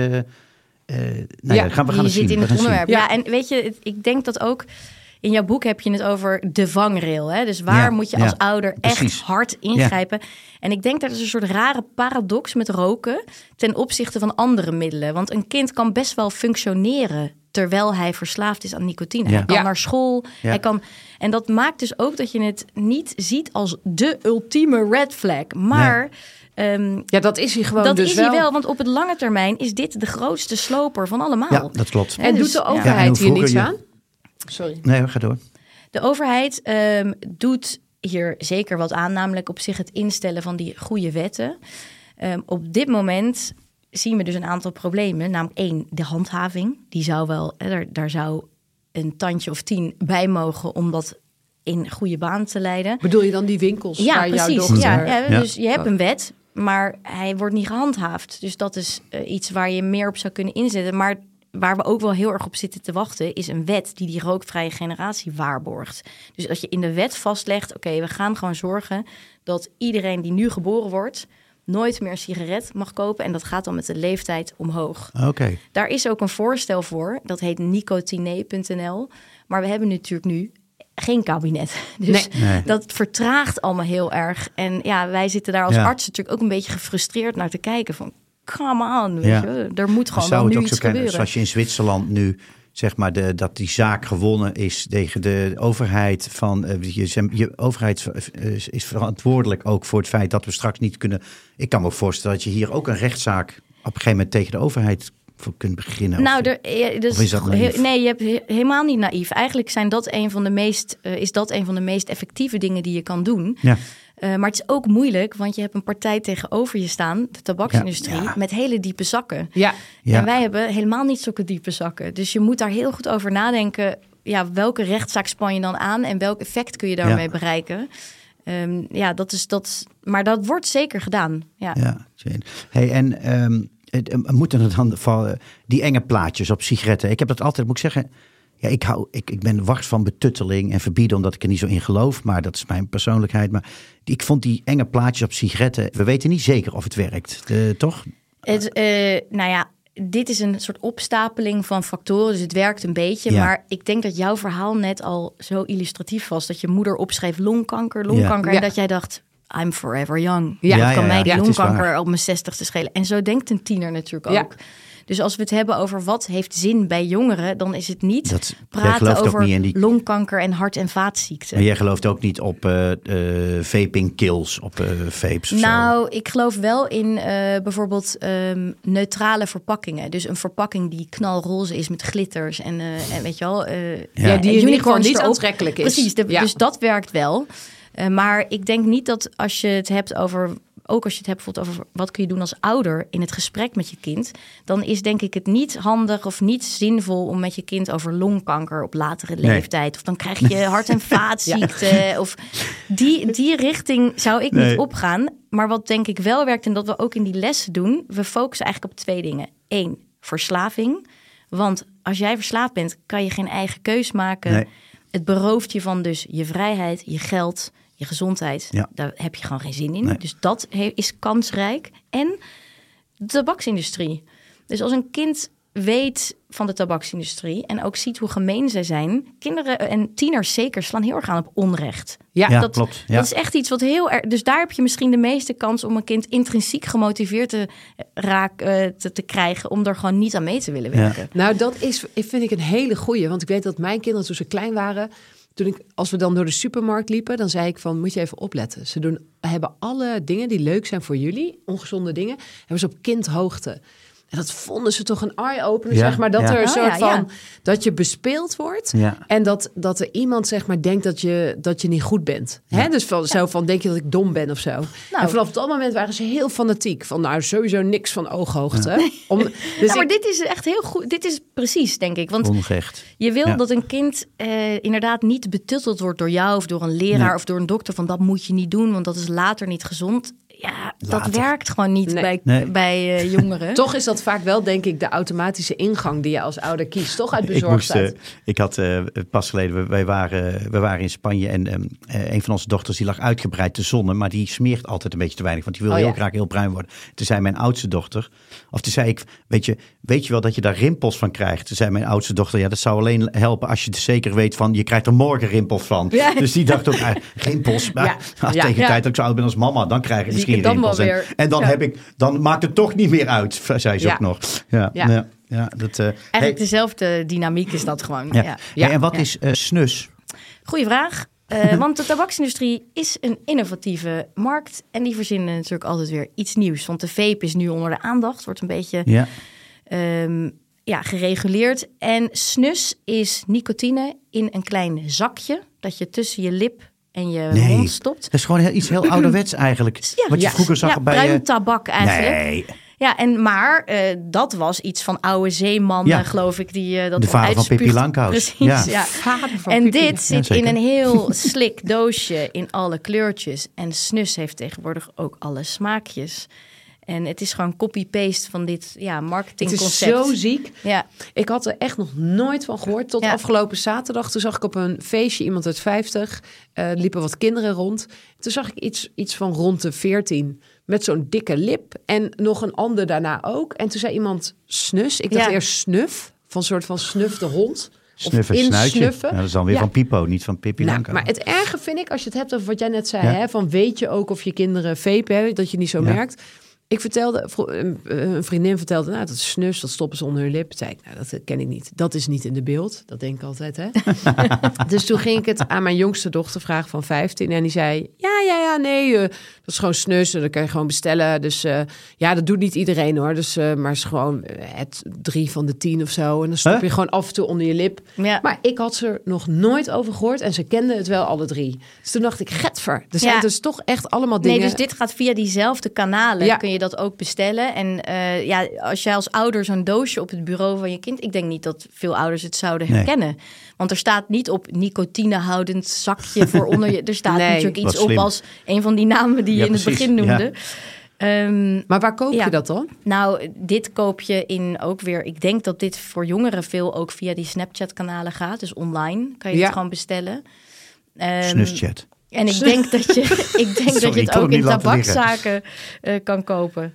we gaan het zien. In het onderwerp. Ja, en weet je, ik denk dat ook... In jouw boek heb je het over de vangrail. Hè? Dus waar moet je als ouder echt hard ingrijpen? Ja. En ik denk dat er is een soort rare paradox met roken... ten opzichte van andere middelen. Want een kind kan best wel functioneren... terwijl hij verslaafd is aan nicotine. Ja. Hij kan naar school. Ja. Hij kan, en dat maakt dus ook dat je het niet ziet als de ultieme red flag. Maar... Nee. Dat is hij gewoon dat dus is hij wel, want op het lange termijn... is dit de grootste sloper van allemaal. Ja, dat klopt. En doet de overheid hier niets aan? Sorry. Nee, ga door. De overheid doet hier zeker wat aan, namelijk op zich het instellen van die goede wetten. Op dit moment zien we dus een aantal problemen. Namelijk 1, de handhaving. Die zou wel, daar zou een tandje of 10 bij mogen om dat in goede baan te leiden. Bedoel je dan die winkels? Ja, waar precies. Jouw dochter... Dus je hebt een wet, maar hij wordt niet gehandhaafd. Dus dat is iets waar je meer op zou kunnen inzetten. Maar waar we ook wel heel erg op zitten te wachten... is een wet die rookvrije generatie waarborgt. Dus als je in de wet vastlegt... oké, we gaan gewoon zorgen dat iedereen die nu geboren wordt... nooit meer een sigaret mag kopen. En dat gaat dan met de leeftijd omhoog. Okay. Daar is ook een voorstel voor. Dat heet nicotine.nl. Maar we hebben natuurlijk nu geen kabinet. Dus dat vertraagt allemaal heel erg. En wij zitten daar als artsen natuurlijk ook een beetje gefrustreerd naar te kijken van... come on, weet je. Er moet gewoon wel nu iets gebeuren. Zoals je in Zwitserland nu, zeg maar, dat die zaak gewonnen is tegen de overheid. Je overheid is verantwoordelijk ook voor het feit dat we straks niet kunnen... Ik kan me ook voorstellen dat je hier ook een rechtszaak op een gegeven moment tegen de overheid voor kunt beginnen. Nou, of is dat naïef? Nee, je hebt helemaal niet naïef. Eigenlijk is dat een van de meest effectieve dingen die je kan doen. Ja. Maar het is ook moeilijk, want je hebt een partij tegenover je staan, de tabaksindustrie, met hele diepe zakken. Ja. En wij hebben helemaal niet zulke diepe zakken. Dus je moet daar heel goed over nadenken. Ja, welke rechtszaak span je dan aan en welk effect kun je daarmee bereiken? Maar dat wordt zeker gedaan. Ja. Hey, en moeten er dan die enge plaatjes op sigaretten? Ik heb dat altijd, moet ik zeggen... Ja, ik ben wars van betutteling en verbieden omdat ik er niet zo in geloof. Maar dat is mijn persoonlijkheid. Maar ik vond die enge plaatjes op sigaretten... We weten niet zeker of het werkt, toch? Dit is een soort opstapeling van factoren. Dus het werkt een beetje. Ja. Maar ik denk dat jouw verhaal net al zo illustratief was. Dat je moeder opschreef longkanker. Ja. En dat jij dacht... I'm forever young. Ja, kan mij die longkanker op mijn 60ste schelen. En zo denkt een tiener natuurlijk ook. Dus als we het hebben over wat heeft zin bij jongeren, dan is het niet praten over niet longkanker en hart- en vaatziekten. Maar jij gelooft ook niet op vaping kills, op vapes of zo? Ik geloof wel in bijvoorbeeld neutrale verpakkingen. Dus een verpakking die knalroze is met glitters en weet je wel. Die unicorns niet aantrekkelijk is. Precies, dus dat werkt wel. Maar ik denk niet dat als je het hebt over... Ook als je het hebt bijvoorbeeld over wat kun je doen als ouder in het gesprek met je kind, dan is denk ik het niet handig of niet zinvol om met je kind over longkanker op latere leeftijd. Of dan krijg je hart- en vaatziekten. Of die richting zou ik niet opgaan. Maar wat denk ik wel werkt en dat we ook in die lessen doen, we focussen eigenlijk op 2 dingen. 1, verslaving. Want als jij verslaafd bent, kan je geen eigen keus maken. Nee. Het berooft je van dus je vrijheid, je geld, je gezondheid. Ja. Daar heb je gewoon geen zin in. Nee. Dus dat is kansrijk. En de tabaksindustrie. Dus als een kind weet van de tabaksindustrie en ook ziet hoe gemeen zij zijn, kinderen en tieners zeker slaan heel erg aan op onrecht. Ja, dat klopt. Ja. Dat is echt iets wat heel erg. Dus daar heb je misschien de meeste kans om een kind intrinsiek gemotiveerd te krijgen om er gewoon niet aan mee te willen werken. Ja. Nou, dat vind ik een hele goeie. Want ik weet dat mijn kinderen toen ze klein waren, als we dan door de supermarkt liepen, dan zei ik van, moet je even opletten. Ze hebben alle dingen die leuk zijn voor jullie, ongezonde dingen, hebben ze op kindhoogte. En dat vonden ze toch een eye-opener, zeg maar. Dat er een soort van, dat je bespeeld wordt. Ja. En dat er iemand, zeg maar, denkt dat je niet goed bent. Ja. Hè? Dus zo van, denk je dat ik dom ben of zo. Nou, en vanaf dat moment waren ze heel fanatiek. Van, nou, sowieso niks van ooghoogte. Ja. Maar dit is echt heel goed. Dit is precies, denk ik. Want onrecht. Je wil dat een kind inderdaad niet betutteld wordt door jou of door een leraar of door een dokter. Van, dat moet je niet doen, want dat is later niet gezond. Ja, dat werkt gewoon niet bij jongeren. Toch is dat vaak wel, denk ik, de automatische ingang die je als ouder kiest. Toch uit bezorgdheid. Ik had pas geleden, we waren in Spanje en een van onze dochters die lag uitgebreid te zonnen, maar die smeert altijd een beetje te weinig, want die wil heel graag heel bruin worden. Toen zei mijn oudste dochter, of toen zei ik, weet je wel dat je daar rimpels van krijgt? Toen zei mijn oudste dochter, ja, dat zou alleen helpen als je het zeker weet van, je krijgt er morgen rimpels van. Ja. Dus die dacht ook, rimpels? Tegen de tijd dat ik zo oud ben als mama, dan krijg ik misschien rimpels. En dan maakt het toch niet meer uit, zei ze ook nog. Eigenlijk dezelfde dynamiek is dat gewoon. Ja. En wat is snus? Goeie vraag. Want de tabaksindustrie is een innovatieve markt. En die verzinnen natuurlijk altijd weer iets nieuws. Want de vape is nu onder de aandacht. Wordt een beetje gereguleerd. En snus is nicotine in een klein zakje. Dat je tussen je lip en je mond stopt. Dat is gewoon iets heel ouderwets eigenlijk. Wat je vroeger zag bij bruin tabak eigenlijk. Nee. Ja, maar dat was iets van oude zeemannen, geloof ik, die dat de vader van Pippi Langkous. Precies, ja. En dit zit in een heel slik doosje in alle kleurtjes. En snus heeft tegenwoordig ook alle smaakjes. En het is gewoon copy-paste van dit marketingconcept. Het is zo ziek. Ja. Ik had er echt nog nooit van gehoord. Tot afgelopen zaterdag. Toen zag ik op een feestje iemand uit 50. Liepen wat kinderen rond. Toen zag ik iets van rond de 14. Met zo'n dikke lip. En nog een ander daarna ook. En toen zei iemand snus. Ik dacht eerst snuf. Van een soort van snuf de hond. Snuffen, snuitje. Ja, dat is dan weer van Pipo, niet van Pippi Langkous. Maar het erge vind ik, als je het hebt over wat jij net zei. Hè, van weet je ook of je kinderen vapen, dat je niet zo merkt. Ik vertelde, een vriendin vertelde, dat is snus, dat stoppen ze onder hun lip. Zei ik, dat ken ik niet. Dat is niet in de beeld. Dat denk ik altijd, hè. Dus toen ging ik het aan mijn jongste dochter vragen van 15. En die zei, nee, dat is gewoon snus. En dat kan je gewoon bestellen. Dus dat doet niet iedereen, hoor. Dus, maar het is gewoon 3 van de 10 of zo. En dan stop je gewoon af en toe onder je lip. Ja. Maar ik had ze er nog nooit over gehoord. En ze kenden het wel alle 3. Dus toen dacht ik, getver. Er zijn dus toch echt allemaal dingen. Nee, dus dit gaat via diezelfde kanalen. Kun je dat ook bestellen. En als jij als ouder zo'n doosje op het bureau van je kind, ik denk niet dat veel ouders het zouden herkennen. Nee. Want er staat niet op nicotinehoudend zakje voor onder je. Er staat natuurlijk iets op als een van die namen die je in het begin noemde. Ja. Maar waar koop je dat dan? Nou, dit koop je in ook weer. Ik denk dat dit voor jongeren veel ook via die Snapchat-kanalen gaat. Dus online kan je het gewoon bestellen. Snuschat. En ik denk dat je het ook in tabakszaken kan kopen.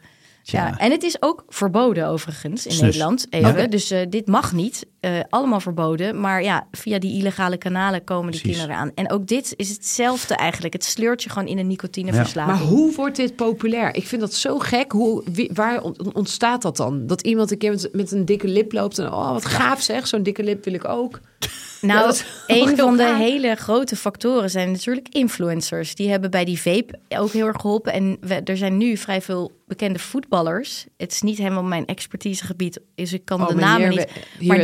Ja, en het is ook verboden overigens in Snus. Nederland. Even. Okay. Dus dit mag niet. Allemaal verboden. Maar ja, via die illegale kanalen komen die kinderen aan. En ook dit is hetzelfde eigenlijk. Het sleurt je gewoon in een nicotineverslaving. Maar hoe wordt dit populair? Ik vind dat zo gek. Waar ontstaat dat dan? Dat iemand een keer met een dikke lip loopt en wat gaaf zeg. Zo'n dikke lip wil ik ook. Nou, een van de hele grote factoren zijn natuurlijk influencers. Die hebben bij die vape ook heel erg geholpen. En er zijn nu vrij veel bekende voetballers. Het is niet helemaal mijn expertisegebied, dus ik kan de namen niet. Maar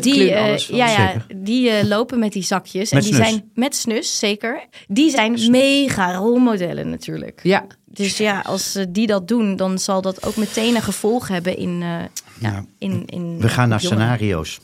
die lopen met die zakjes. Met en die snus. zijn met snus, zeker. Die zijn mega rolmodellen natuurlijk. Ja. Dus ja, als die dat doen, dan zal dat ook meteen een gevolg hebben in We gaan naar jongeren. scenario's.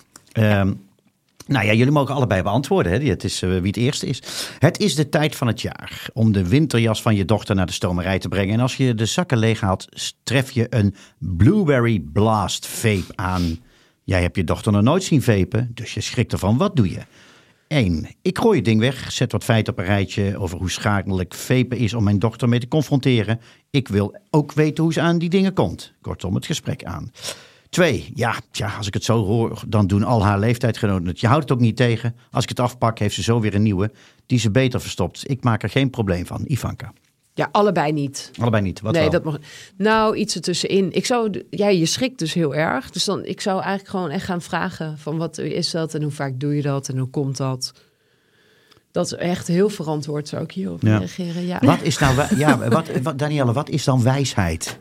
Nou ja, jullie mogen allebei beantwoorden. Hè? Het is wie het eerste is. Het is de tijd van het jaar om de winterjas van je dochter naar de stomerij te brengen. En als je de zakken leeg haalt, tref je een Blueberry Blast vape aan. Jij hebt je dochter nog nooit zien vapen, dus je schrikt ervan. Wat doe je? 1. Ik gooi het ding weg, zet wat feiten op een rijtje over hoe schadelijk vapen is om mijn dochter mee te confronteren. Ik wil ook weten hoe ze aan die dingen komt. Kortom, het gesprek aan. 2. Als ik het zo hoor, dan doen al haar leeftijdgenoten het. Je houdt het ook niet tegen. Als ik het afpak, heeft ze zo weer een nieuwe die ze beter verstopt. Ik maak er geen probleem van. Ivanka. Ja, allebei niet. Allebei niet. Wat nee, wel? dat mag. Nou, iets ertussenin. Je schrikt dus heel erg. Dus ik zou eigenlijk gewoon echt gaan vragen van wat is dat en hoe vaak doe je dat en hoe komt dat? Dat is echt heel verantwoord, zou ik hierop reageren. Ja. Wat is nou, Danielle, wat is dan wijsheid?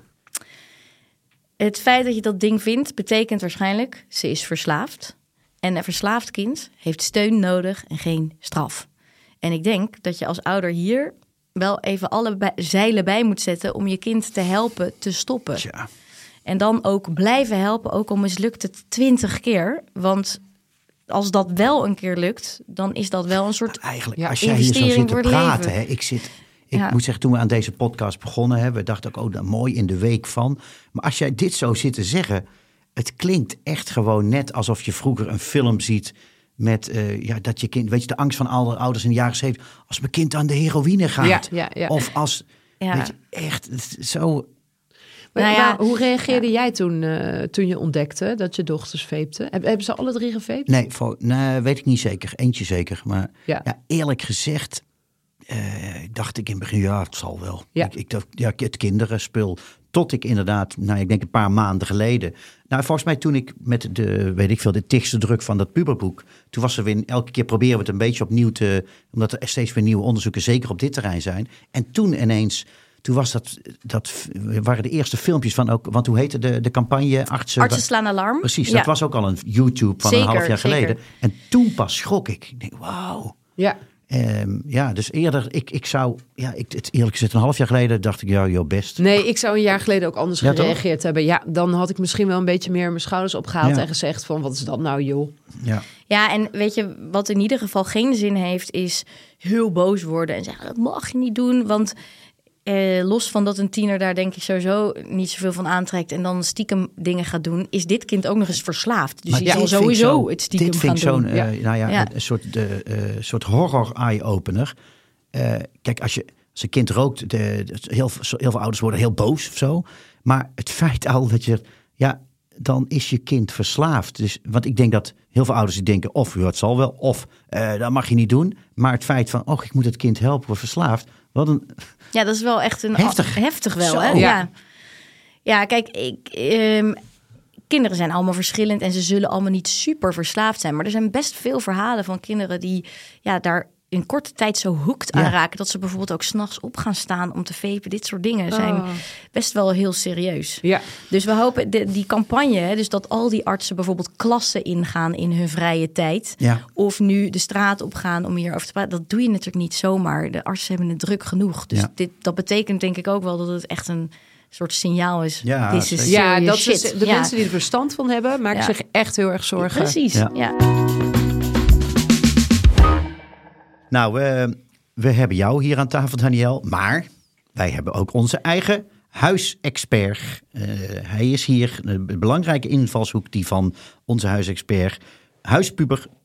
Het feit dat je dat ding vindt, betekent waarschijnlijk, ze is verslaafd. En een verslaafd kind heeft steun nodig en geen straf. En ik denk dat je als ouder hier wel even alle zeilen bij moet zetten om je kind te helpen te stoppen. Tja. En dan ook blijven helpen, ook al mislukt het 20 keer. Want als dat wel een keer lukt, dan is dat wel een soort Eigenlijk, als jij hier zo investering zit te voor het praten, leven. Ik moet zeggen, toen we aan deze podcast begonnen, we dachten ook, mooi in de week van. Maar als jij dit zo zit te zeggen, het klinkt echt gewoon net alsof je vroeger een film ziet met dat je kind, weet je, de angst van ouders in de jaren 70, als mijn kind aan de heroïne gaat. Ja. Of als, weet je, echt zo. Maar hoe reageerde jij toen je ontdekte dat je dochters vapeten? Hebben ze alle 3 gevaped? Nee, weet ik niet zeker. Eentje zeker. Maar eerlijk gezegd dacht ik in het begin, het zal wel. Ja. Ik dacht, het kinderenspul. Tot ik inderdaad, ik denk een paar maanden geleden. Nou, volgens mij toen ik met de tigste druk van dat puberboek. Toen was er weer, elke keer proberen we het een beetje opnieuw omdat er steeds weer nieuwe onderzoeken zeker op dit terrein zijn. En toen ineens, waren de eerste filmpjes van ook, want hoe heette de campagne? Artsen slaan alarm. Precies, dat was ook al een YouTube van een half jaar geleden. Zeker. En toen pas schrok ik. Ik denk, wauw. Ja. Dus eerder, ik zou, eerlijk gezegd, een half jaar geleden dacht ik, best. Nee, ik zou een jaar geleden ook anders gereageerd toch? hebben. Ja, dan had ik misschien wel een beetje meer mijn schouders opgehaald en gezegd van, wat is dat nou, joh? Ja, en weet je, wat in ieder geval geen zin heeft, is heel boos worden en zeggen, dat mag je niet doen, want los van dat een tiener daar denk ik sowieso niet zoveel van aantrekt en dan stiekem dingen gaat doen, is dit kind ook nog eens verslaafd. Dus die zal sowieso het stiekem gaan doen. Dit vind ik een soort horror eye-opener. Kijk, als een kind rookt, heel veel ouders worden heel boos of zo. Maar het feit al dat je, dan is je kind verslaafd. Dus, want ik denk dat heel veel ouders die denken, of het zal wel, of dat mag je niet doen. Maar het feit van, ik moet het kind helpen, wordt verslaafd. Wat een... Ja, dat is wel echt een heftig wel. Zo. Hè? Ja, kijk, kinderen zijn allemaal verschillend en ze zullen allemaal niet super verslaafd zijn. Maar er zijn best veel verhalen van kinderen die daar in korte tijd zo hooked aan raken dat ze bijvoorbeeld ook 's nachts op gaan staan om te vapen. Dit soort dingen zijn best wel heel serieus. Ja. Dus we hopen die campagne, dus dat al die artsen bijvoorbeeld klassen ingaan in hun vrije tijd. Ja. Of nu de straat op gaan om hierover te praten. Dat doe je natuurlijk niet zomaar. De artsen hebben het druk genoeg. Dus dat betekent denk ik ook wel dat het echt een soort signaal is. Ja, dat is de mensen die er verstand van hebben, maken zich echt heel erg zorgen. Precies, ja. Nou, we hebben jou hier aan tafel, Danielle. Maar wij hebben ook onze eigen huisexpert. Hij is hier, een belangrijke invalshoek die van onze huisexpert. Huispuber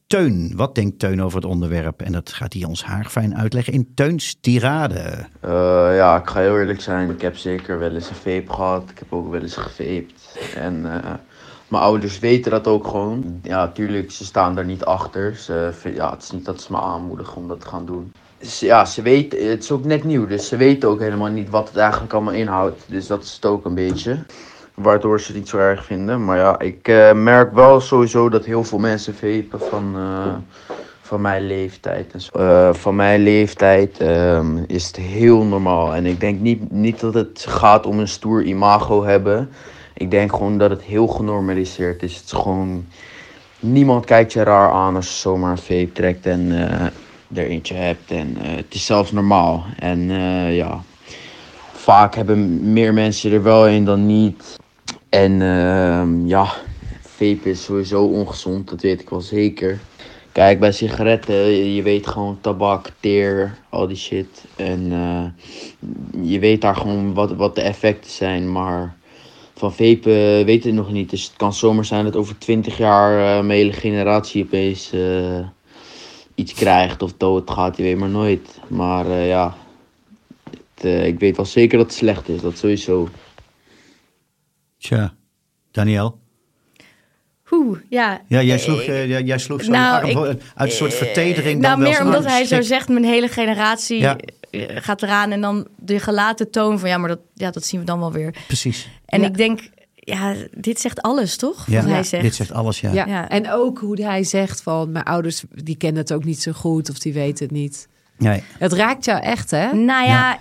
Teun. Wat denkt Teun over het onderwerp? En dat gaat hij ons haarfijn uitleggen in Teuns tirade. Ja, ik ga heel eerlijk zijn. Ik heb zeker wel eens een vape gehad. Ik heb ook wel eens gevaped. En mijn ouders weten dat ook gewoon. Ja, tuurlijk, ze staan daar niet achter. Het is niet dat ze me aanmoedigen om dat te gaan doen. Ja, ze weten, het is ook net nieuw, dus ze weten ook helemaal niet wat het eigenlijk allemaal inhoudt. Dus dat is het ook een beetje. Waardoor ze het niet zo erg vinden. Maar ja, ik merk wel sowieso dat heel veel mensen vapen van mijn leeftijd. Van mijn leeftijd is het heel normaal. En ik denk niet dat het gaat om een stoer imago hebben. Ik denk gewoon dat het heel genormaliseerd is. Het is gewoon... Niemand kijkt je raar aan als je zomaar een vape trekt en er eentje hebt. En het is zelfs normaal. En ja... Vaak hebben meer mensen er wel een dan niet. En ja, vape is sowieso ongezond, dat weet ik wel zeker. Kijk, bij sigaretten, je weet gewoon tabak, teer, al die shit. En je weet daar gewoon wat de effecten zijn. Maar van vape weet het nog niet. Dus het kan zomaar zijn dat over 20 jaar mijn hele generatie opeens iets krijgt of dood gaat. Je weet maar nooit. Maar ja... ik weet wel zeker dat het slecht is, dat sowieso. Tja, Danielle? Ja. Ja, jij sloeg zo'n arm uit een soort vertedering. Nou, meer omdat hij zo zegt, mijn hele generatie gaat eraan. En dan de gelaten toon van, maar dat zien we dan wel weer. Precies. En ik denk, dit zegt alles, toch? Ja, wat hij zegt. Dit zegt alles, ja. En ook hoe hij zegt van, mijn ouders, die kennen het ook niet zo goed. Of die weten het niet. Nee. Het raakt jou echt, hè? Nou ja,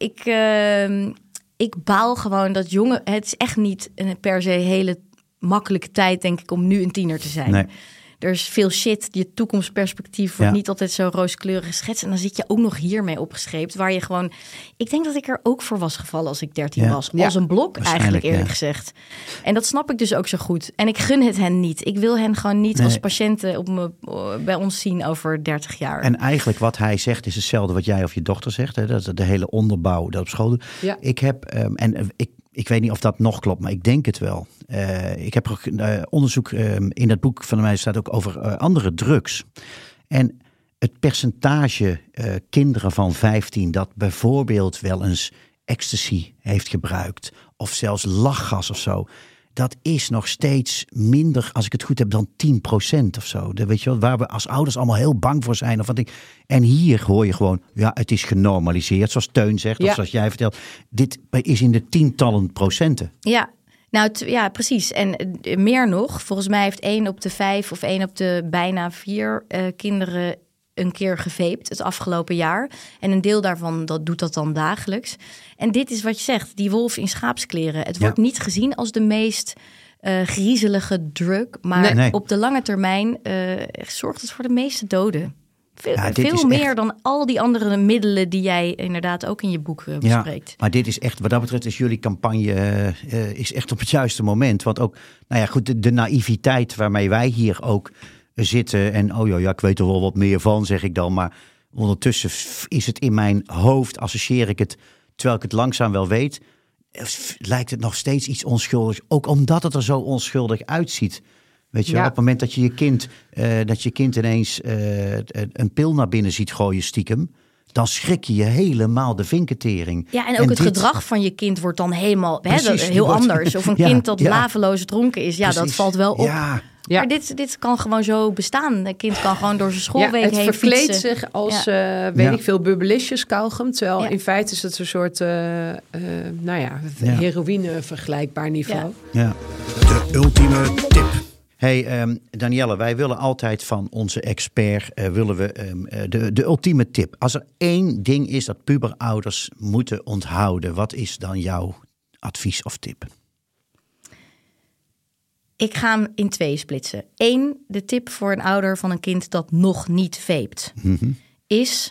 ik baal gewoon dat jongen... Het is echt niet een per se hele makkelijke tijd, denk ik, om nu een tiener te zijn. Nee. Er is veel shit. Je toekomstperspectief wordt niet altijd zo rooskleurig geschetst. En dan zit je ook nog hiermee opgescheept. Waar je gewoon... Ik denk dat ik er ook voor was gevallen als ik 13 was. Als een blok, eigenlijk eerlijk gezegd. En dat snap ik dus ook zo goed. En ik gun het hen niet. Ik wil hen gewoon niet als patiënten bij ons zien over 30 jaar. En eigenlijk wat hij zegt is hetzelfde wat jij of je dochter zegt. Hè? Dat is de hele onderbouw dat op school doet. Ja. Ik heb... Ik weet niet of dat nog klopt, maar ik denk het wel. Ik heb onderzoek in dat boek van mij staat ook over andere drugs. En het percentage kinderen van 15 dat bijvoorbeeld wel eens ecstasy heeft gebruikt. Of zelfs lachgas of zo. Dat is nog steeds minder, als ik het goed heb, dan 10% of zo. Weet je wel, waar we als ouders allemaal heel bang voor zijn. Of wat ik. En hier hoor je gewoon, het is genormaliseerd. Zoals Teun zegt, of zoals jij vertelt. Dit is in de tientallen procenten. Ja, nou precies. En meer nog, volgens mij heeft 1 op de 5 of 1 op de bijna 4 kinderen een keer gevaped het afgelopen jaar. En een deel daarvan doet dat dan dagelijks. En dit is wat je zegt, die wolf in schaapskleren. Het wordt niet gezien als de meest griezelige drug. Maar op de lange termijn zorgt het voor de meeste doden. Veel meer echt... dan al die andere middelen die jij inderdaad ook in je boek bespreekt. Maar dit is echt, wat dat betreft is jullie campagne is echt op het juiste moment. Want ook, de naïviteit waarmee wij hier ook zitten. En ik weet er wel wat meer van, zeg ik dan. Maar ondertussen is het in mijn hoofd, associeer ik het, terwijl ik het langzaam wel weet, lijkt het nog steeds iets onschuldigs. Ook omdat het er zo onschuldig uitziet. Weet je wel, op het moment dat je kind ineens een pil naar binnen ziet gooien stiekem, dan schrik je helemaal de vinketering. Ja, en ook het gedrag van je kind wordt dan helemaal heel anders. Of een kind dat laveloos dronken is, dat valt wel op. Ja. Maar dit kan gewoon zo bestaan. Een kind kan gewoon door zijn schoolweek heen fietsen. Het verkleedt zich als, weet ik veel, bubbelisjes kauwgum. Terwijl in feite is het een soort, heroïne vergelijkbaar niveau. Ja. De ultieme tip. Hey Danielle, wij willen altijd van onze expert de ultieme tip. Als er 1 ding is dat puberouders moeten onthouden, wat is dan jouw advies of tip? Ik ga hem in 2 splitsen. 1, de tip voor een ouder van een kind dat nog niet vapet, is: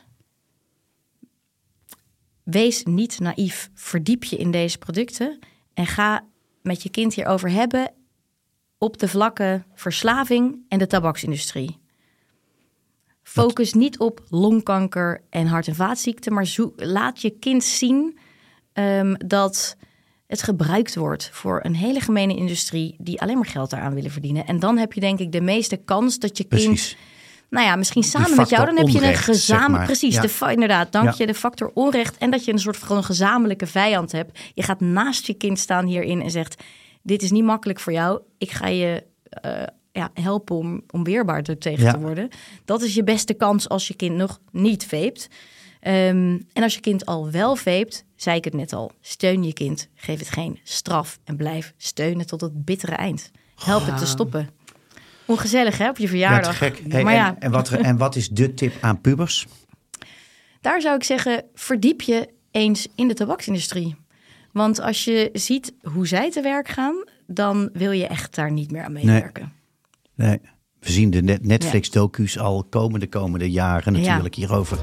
wees niet naïef. Verdiep je in deze producten en ga met je kind hierover hebben op de vlakken verslaving en de tabaksindustrie. Focus niet op longkanker en hart- en vaatziekten, maar laat je kind zien dat het gebruikt wordt voor een hele gemene industrie die alleen maar geld daaraan willen verdienen. En dan heb je denk ik de meeste kans dat je kind nou ja, misschien samen met jou, dan heb je een gezamenlijk... Precies, Ja. Inderdaad, de factor onrecht. En dat je een soort van gezamenlijke vijand hebt. Je gaat naast je kind staan hierin en zegt... dit is niet makkelijk voor jou. Ik ga je helpen om weerbaar tegen te worden. Dat is je beste kans als je kind nog niet veept. En als je kind al wel veept, zei ik het net al... steun je kind, geef het geen straf... en blijf steunen tot het bittere eind. Help het te stoppen. Ongezellig, hè, op je verjaardag. Ja, te gek. Maar en wat is de tip aan pubers? Daar zou ik zeggen, verdiep je eens in de tabaksindustrie. Want als je ziet hoe zij te werk gaan... dan wil je echt daar niet meer aan meewerken. Nee. We zien de Netflix-docu's al de komende jaren natuurlijk hierover.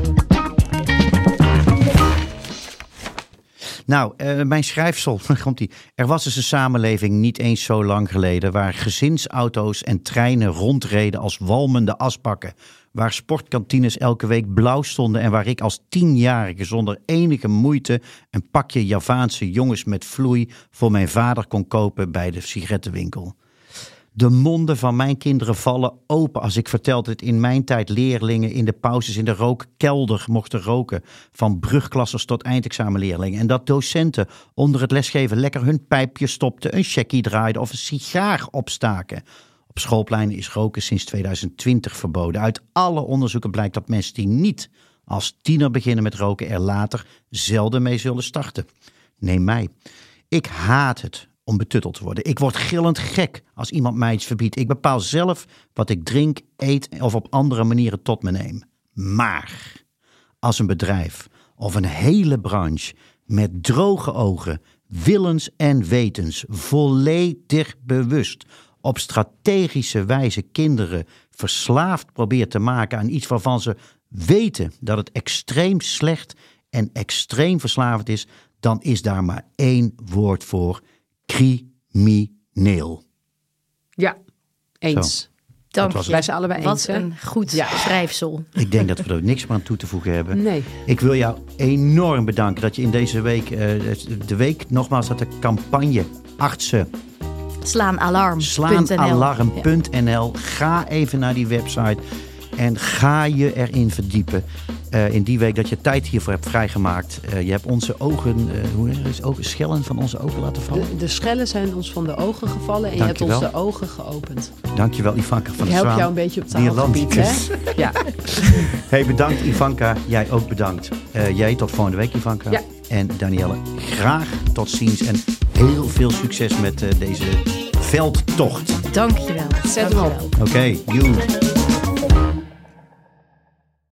Nou, mijn schrijfsel, komt-ie. Er was dus een samenleving niet eens zo lang geleden... waar gezinsauto's en treinen rondreden als walmende asbakken. Waar sportkantines elke week blauw stonden... en waar ik als 10-jarige zonder enige moeite... een pakje Javaanse jongens met vloei... voor mijn vader kon kopen bij de sigarettenwinkel. De monden van mijn kinderen vallen open als ik vertel dat in mijn tijd leerlingen in de pauzes in de rookkelder mochten roken. Van brugklassers tot eindexamenleerlingen. En dat docenten onder het lesgeven lekker hun pijpje stopten, een checkie draaiden of een sigaar opstaken. Op schoolpleinen is roken sinds 2020 verboden. Uit alle onderzoeken blijkt dat mensen die niet als tiener beginnen met roken er later zelden mee zullen starten. Neem mij. Ik haat het om betutteld te worden. Ik word gillend gek als iemand mij iets verbiedt. Ik bepaal zelf wat ik drink, eet of op andere manieren tot me neem. Maar als een bedrijf of een hele branche met droge ogen, willens en wetens, volledig bewust op strategische wijze kinderen verslaafd probeert te maken aan iets waarvan ze weten dat het extreem slecht en extreem verslavend is, dan is daar maar één woord voor: crimineel. Ja, eens. Dank je. Wij zijn allebei eens. Wat een goed schrijfsel. Ik denk dat we er niks meer aan toe te voegen hebben. Nee. Ik wil jou enorm bedanken dat je in deze week, de week nogmaals, dat de campagne artsen slaanalarm.nl. Ga even naar die website en ga je erin verdiepen. In die week dat je tijd hiervoor hebt vrijgemaakt. Je hebt onze ogen, schellen van onze ogen laten vallen. De schellen zijn ons van de ogen gevallen en je hebt ons de ogen geopend. Dankjewel, Ivanka van de Zwaan. Ik help jou een beetje op taalgebied, hè? Ja. Hey, bedankt Ivanka. Jij ook bedankt. Jij tot volgende week, Ivanka. Ja. En Danielle, graag tot ziens en heel veel succes met deze veldtocht. Dank je wel. Zet hem op. Oké, you.